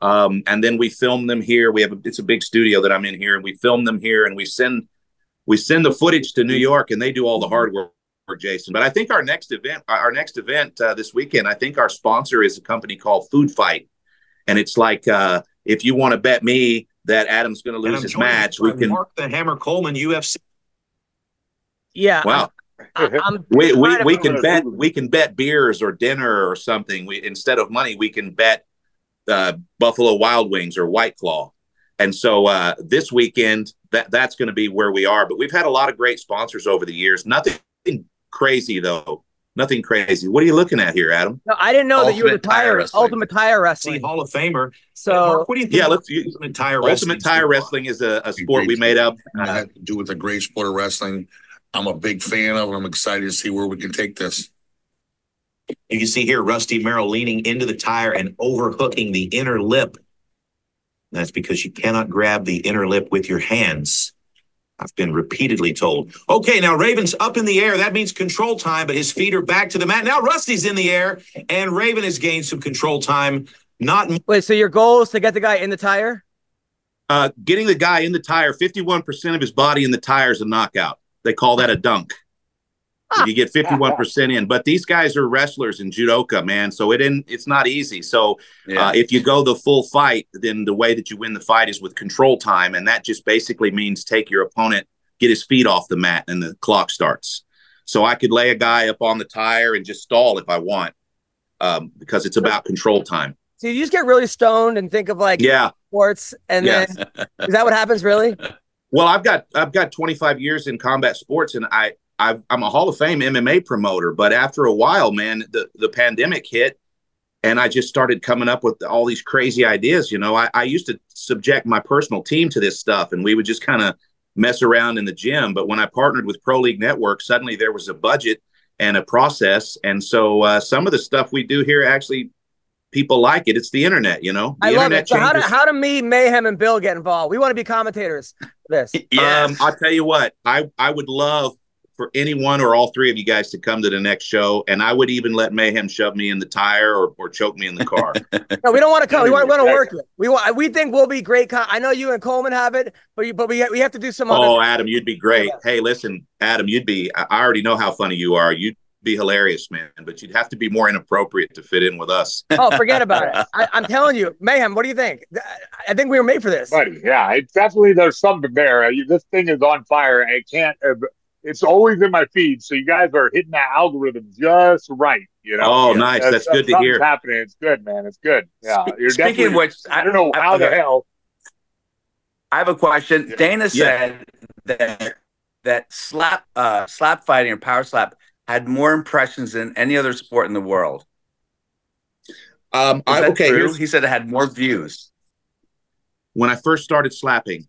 Um, and then we film them here. We have a, it's a big studio that I'm in here, and we film them here, and we send we send the footage to New York, and they do all the hard work, Jason. But I think our next event, our next event uh, this weekend, I think our sponsor is a company called Food Fight, and it's like uh, if you want to bet me that Adam's going to lose his match, we can Mark the Hammer Coleman U F C. Yeah. Wow. I'm, I'm we we, we to- can bet we can bet beers or dinner or something. We instead of money, we can bet uh, Buffalo Wild Wings or White Claw. And so uh, this weekend, that that's going to be where we are. But we've had a lot of great sponsors over the years. Nothing crazy though. Nothing crazy. What are you looking at here, Adam? No, I didn't know that you were the Ultimate Tire tire Wrestling. Ultimate Tire Wrestling. Hall of Famer. So Mark, what do you think? Yeah, about let's. You, Ultimate Tire Ultimate Wrestling? Tire Wrestling is a, a sport we made up. It had to do with a great sport of wrestling. I'm a big fan of it. I'm excited to see where we can take this. And you see here Rusty Merrill leaning into the tire and overhooking the inner lip. That's because you cannot grab the inner lip with your hands. I've been repeatedly told. Okay, now Raven's up in the air. That means control time, but his feet are back to the mat. Now Rusty's in the air, and Raven has gained some control time. Not wait, so your goal is to get the guy in the tire? Uh, getting the guy in the tire, fifty-one percent of his body in the tire is a knockout. They call that a dunk. You get fifty-one percent in, but these guys are wrestlers in judoka, man. So it in, it's not easy. So Yeah. uh, if you go the full fight, then the way that you win the fight is with control time. And that just basically means take your opponent, get his feet off the mat, and the clock starts. So I could lay a guy up on the tire and just stall if I want, um, because it's about control time. So you just get really stoned and think of like Yeah. sports, and Yeah. then is that what happens really? Well, I've got I've got twenty-five years in combat sports, and I I've, I'm a Hall of Fame M M A promoter. But after a while, man, the the pandemic hit, and I just started coming up with all these crazy ideas. You know, I, I used to subject my personal team to this stuff, and we would just kind of mess around in the gym. But when I partnered with Pro League Network, suddenly there was a budget and a process, and so uh, some of the stuff we do here actually. People like it. It's the internet, you know. The I love internet it. So how do changes- how do me, Mayhem, and Bill get involved? We want to be commentators for this. Um, I'll tell you what, I, I would love for anyone or all three of you guys to come to the next show, and I would even let Mayhem shove me in the tire or, or choke me in the car. No, we don't want to come. We want, we want to work it. We want. We think we'll be great. Com- I know you and Coleman have it, but you, but we we have to do some Oh, other. Adam, you'd be great. Hey, listen, Adam, you'd be, I I already know how funny you are. You'd be hilarious, man, but you'd have to be more inappropriate to fit in with us. Oh, forget about it. I, I'm telling you, Mayhem. What do you think? I think we were made for this, buddy. Yeah, it's definitely there's something there. You- This thing is on fire. I can't. Uh, it's always in my feed, so you guys are hitting that algorithm just right. You know. Oh, Yeah, nice. That's good to something's hear. Happening. It's good, man. It's good. Yeah. You're Speaking of definitely- which, I don't know I- how the okay. hell. I have a question. Dana said that that slap uh, slap fighting or power slap had more impressions than any other sport in the world. Um, Is I, that okay, true? here's- He said it had more views. when I first started slapping,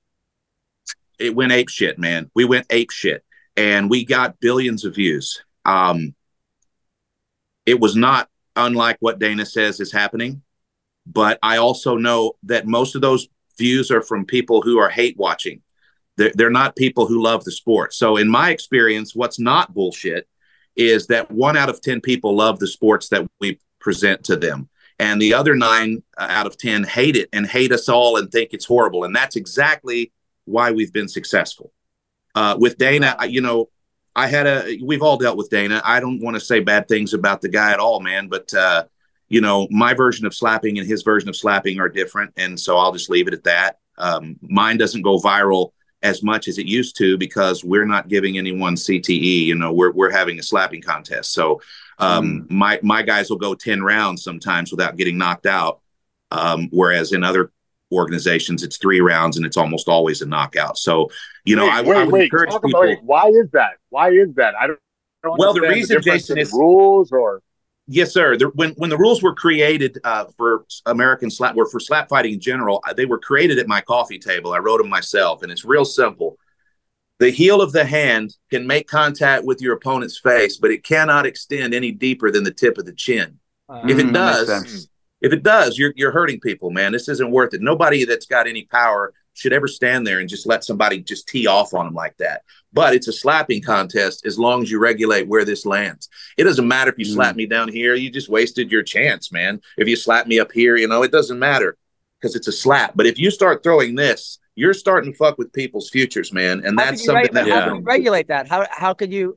it went ape shit, man. We went ape shit, and we got billions of views. Um, it was not unlike what Dana says is happening, but I also know that most of those views are from people who are hate watching. They're, they're not people who love the sport. So in my experience, what's not bullshit is that one out of ten people love the sports that we present to them. And the other nine out of ten hate it and hate us all and think it's horrible. And that's exactly why we've been successful. Uh, with Dana, I- you know, I had a, we've all dealt with Dana. I don't want to say bad things about the guy at all, man. But, uh, you know, my version of slapping and his version of slapping are different. And so I'll just leave it at that. Um, mine doesn't go viral as much as it used to because we're not giving anyone C T E. You know, we're, we're having a slapping contest. So um, my, my guys will go ten rounds sometimes without getting knocked out. Um, whereas in other organizations, it's three rounds and it's almost always a knockout. So, you know, wait, I, wait, I would wait. encourage Talk people. about it. Why is that? Why is that? I don't. I don't Well, the understand reason, difference Jason, in is- rules or. Yes, sir. The, when when the rules were created uh, for American slap, or for slap fighting in general, uh, they were created at my coffee table. I wrote them myself, and it's real simple. The heel of the hand can make contact with your opponent's face, but it cannot extend any deeper than the tip of the chin. If it Mm, that makes does, sense. if it does, you're you're hurting people, man. This isn't worth it. Nobody that's got any power should ever stand there and just let somebody just tee off on them like that. But it's a slapping contest as long as you regulate where this lands. It doesn't matter if you slap me down here. You just wasted your chance, man. If you slap me up here, you know, it doesn't matter. because it's a slap. But if you start throwing this, you're starting to fuck with people's futures, man. And How that's could you something reg- that how could you regulate that? How how could you?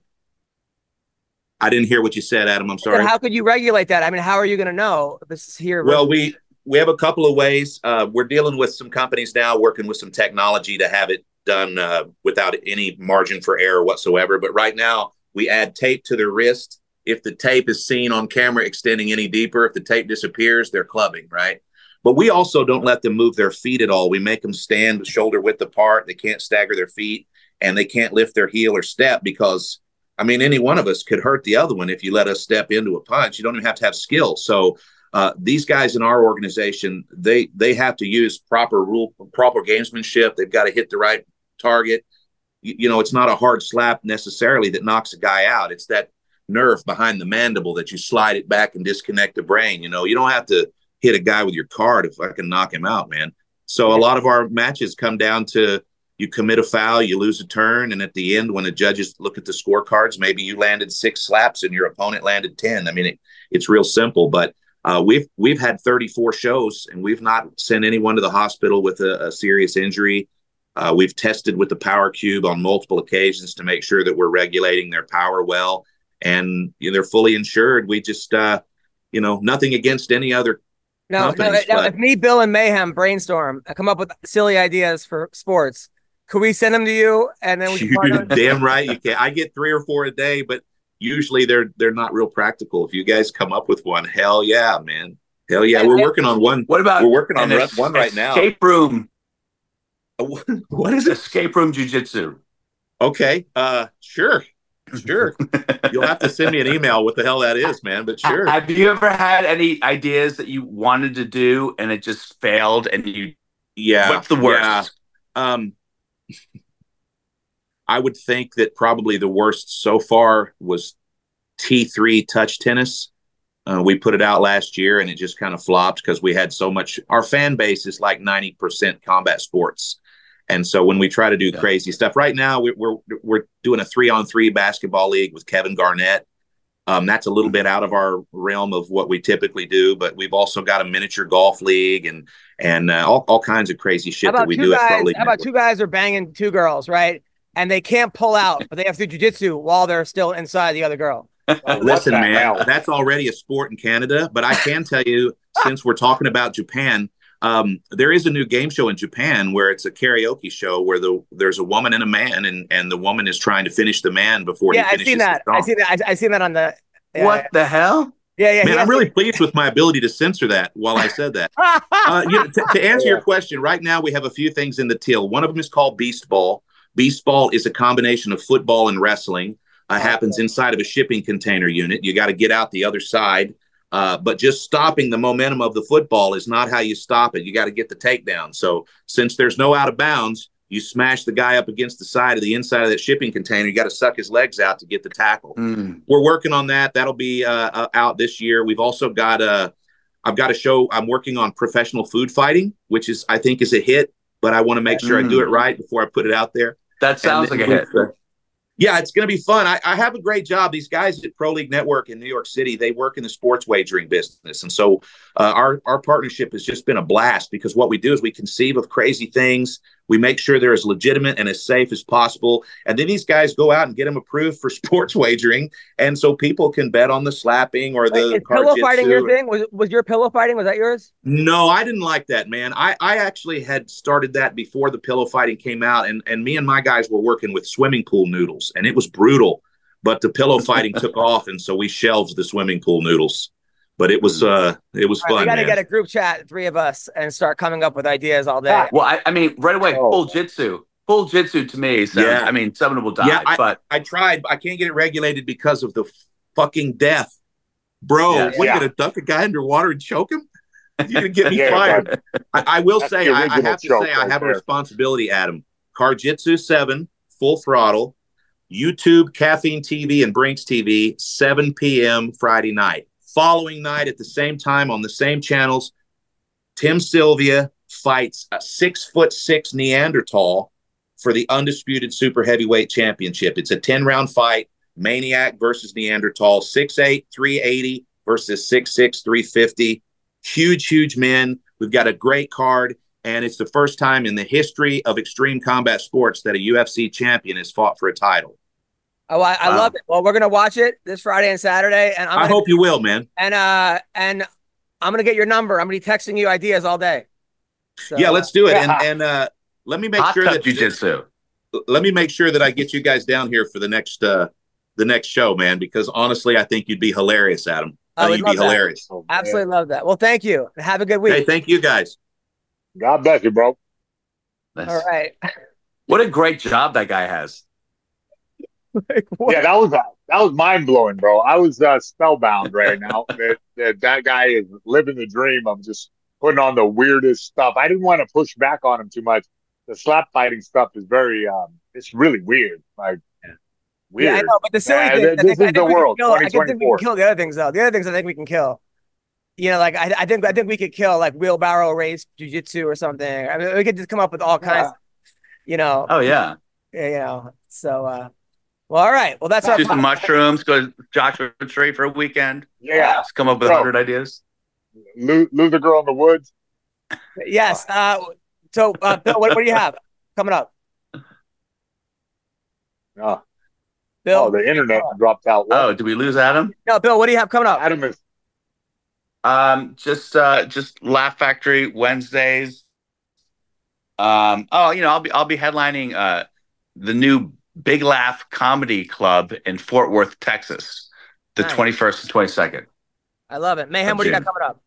I didn't hear what you said, Adam. I'm I said, sorry. how could you regulate that? I mean, how are you going to know this is here? Well, versus- we we have a couple of ways. Uh, we're dealing with some companies now, working with some technology to have it done uh, without any margin for error whatsoever. But right now, we add tape to their wrist. If the tape is seen on camera extending any deeper, if the tape disappears, they're clubbing, right? But we also don't let them move their feet at all. We make them stand shoulder width apart. They can't stagger their feet, and they can't lift their heel or step because, I mean, any one of us could hurt the other one if you let us step into a punch. You don't even have to have skill. So uh, these guys in our organization, they they have to use proper rule, proper gamesmanship. They've got to hit the right target. You, you know, it's not a hard slap necessarily that knocks a guy out. It's that nerve behind the mandible that you slide it back and disconnect the brain. You know, you don't have to hit a guy with your card if I can knock him out, man. So a lot of our matches come down to you commit a foul, you lose a turn, and at the end, when the judges look at the scorecards, maybe you landed six slaps and your opponent landed ten. I mean, it, it's real simple, but uh, we've we've had thirty-four shows, and we've not sent anyone to the hospital with a, a serious injury. Uh, we've tested with the Power Cube on multiple occasions to make sure that we're regulating their power well, and you know, they're fully insured. We just, uh, you know, nothing against any other No, no, companies, no, but- if me, Bill, and Mayhem brainstorm, I come up with silly ideas for sports. Could we send them to you and then we can You're partner? damn right you can. I get three or four a day, but usually they're they're not real practical. If you guys come up with one, hell yeah, man. Hell yeah. We're working on one. What about we're working on an run- one right now. Escape room. What is it? Escape room jujitsu. Okay. Uh sure. Sure. You'll have to send me an email what the hell that is, man. But sure. Have you ever had any ideas that you wanted to do and it just failed and you Yeah. what's the worst? Yeah. Um I would think that probably the worst so far was T three touch tennis. Uh, we put it out last year and it just kind of flopped because we had so much. Our fan base is like ninety percent combat sports. And so when we try to do Yeah. crazy stuff right now, we, we're we're doing a three on three basketball league with Kevin Garnett. Um, that's a little bit out of our realm of what we typically do, but we've also got a miniature golf league and and uh, all, all kinds of crazy shit How that about we two do at Pro guys? League How about Network. two guys are banging two girls, right? And they can't pull out, but they have to do jujitsu while they're still inside the other girl. Listen, the man, hell? that's already a sport in Canada. But I can tell you, since we're talking about Japan, um, there is a new game show in Japan where it's a karaoke show where the there's a woman and a man, and and the woman is trying to finish the man before Yeah, he I've finishes seen that. the I song. see that. I, I seen that on the. Yeah, What the hell? Yeah, yeah. Man, he I'm has really to- pleased with my ability to censor that while I said that. Uh, you know, to, to answer your question, right now we have a few things in the till. One of them is called Beast Ball. Beast Ball is a combination of football and wrestling. Uh, happens inside of a shipping container unit. You got to get out the other side. Uh, but just stopping the momentum of the football is not how you stop it. You got to get the takedown. So since there's no out of bounds, you smash the guy up against the side of the inside of that shipping container. You got to suck his legs out to get the tackle. Mm. We're working on that. That'll be uh, uh, out this year. We've also got a, I've got a show. I'm working on professional food fighting, which is I think is a hit, but I want to make sure I do it right before I put it out there. That sounds And like a then hit. we've, uh, Yeah, it's going to be fun. I, I have a great job. These guys at Pro League Network in New York City, they work in the sports wagering business. And so uh, our, our partnership has just been a blast because what we do is we conceive of crazy things. We make sure they're as legitimate and as safe as possible. And then these guys go out and get them approved for sports wagering. And so people can bet on the slapping or the Wait, is pillow card fighting jitsu your or- thing? Was was your pillow fighting? Was that yours? No, I didn't like that, man. I, I actually had started that before the pillow fighting came out, and, and me and my guys were working with swimming pool noodles, and it was brutal. But the pillow fighting took off, and so we shelved the swimming pool noodles. But it was uh, it was All right, fun, we got to man. get a group chat, three of us, and start coming up with ideas all day. Well, I, I mean, right away, Oh. full jitsu. Full jitsu to me sounds, Yeah. I mean, someone will die, Yeah, I, but I tried. But I can't get it regulated because of the fucking death, bro. Yeah. What, Yeah. you gonna dunk a guy underwater and choke him? You're gonna get me Yeah, fired. I, I will That's say, the I, I original have to choke say, I right have a there. responsibility, Adam. Carjitsu seven, full throttle, YouTube, Caffeine T V, and Brinks T V, seven p.m. Friday night. Following night at the same time on the same channels, Tim Sylvia fights a six foot six Neanderthal for the undisputed super heavyweight championship. It's a ten round fight. Maniac versus Neanderthal, six eight, three eighty versus six six, three fifty. Huge, huge men. We've got a great card, and it's the first time in the history of extreme combat sports that a U F C champion has fought for a title. Oh, I, I Wow. love it. Well, we're gonna watch it this Friday and Saturday, and I'm I gonna, hope you will, man. and uh and I'm gonna get your number. I'm gonna be texting you ideas all day. So, Yeah, let's do it. yeah. And and uh, let me make Hot sure tub that jujitsu. let me make sure that I get you guys down here for the next uh the next show, man. Because honestly, I think you'd be hilarious, Adam. I I would think you'd be love that. hilarious. Absolutely love that. Well, thank you. Have a good week. Hey, thank you guys. God bless you, bro. All right. What a great job that guy has. Yeah, that was uh, that was mind blowing, bro. I was uh, spellbound right now that, that that guy is living the dream of just putting on the weirdest stuff. I didn't want to push back on him too much. The slap fighting stuff is very, um, it's really weird, like weird. Yeah, I know, but the silly Man, thing, this I think, is I think the we can world, kill, I twenty think we can twenty-four. kill the other things though. The other things I think we can kill. You know, like I, I think I think we could kill like wheelbarrow race jujitsu or something. I mean, we could just come up with all kinds. You know. Oh yeah. Yeah, you know. So, uh, well, all right. Well, that's our Do some mushrooms. Go to Joshua Tree for a weekend. Yeah. Just come up with a Bro. hundred ideas. Lose, lose the girl in the woods. Yes. Uh, so, uh, Bill, what, what do you have coming up? Oh, Bill. oh, the internet dropped out. Oh, did we lose Adam? No, Bill. What do you have coming up? Adam is Um, just uh, just Laugh Factory Wednesdays. Um, oh, you know, I'll be I'll be headlining uh the new Big Laugh Comedy Club in Fort Worth, Texas, the Nice. twenty-first and twenty-second. I love it. Mayhem, Of what do you got June. coming up?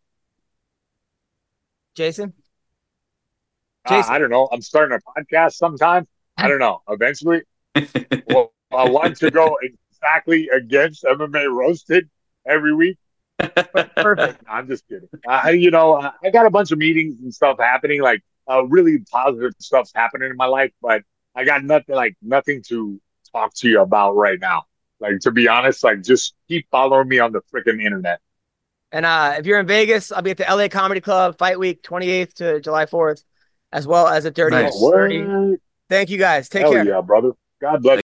Jason? Uh, Jason. I don't know. I'm starting a podcast sometime. I don't know. Eventually, well, I want to go exactly against M M A Roasted every week. Perfect. I'm just kidding. I, you know, I I got a bunch of meetings and stuff happening, like uh, really positive stuff's happening in my life, but I got nothing, like nothing to talk to you about right now. Like, to be honest, like just keep following me on the freaking internet. And uh, if you're in Vegas, I'll be at the L A Comedy Club Fight Week, twenty-eighth to July fourth, as well as at Dirty Nice. thirty. Thank you guys. Take Hell care. yeah, brother. God bless.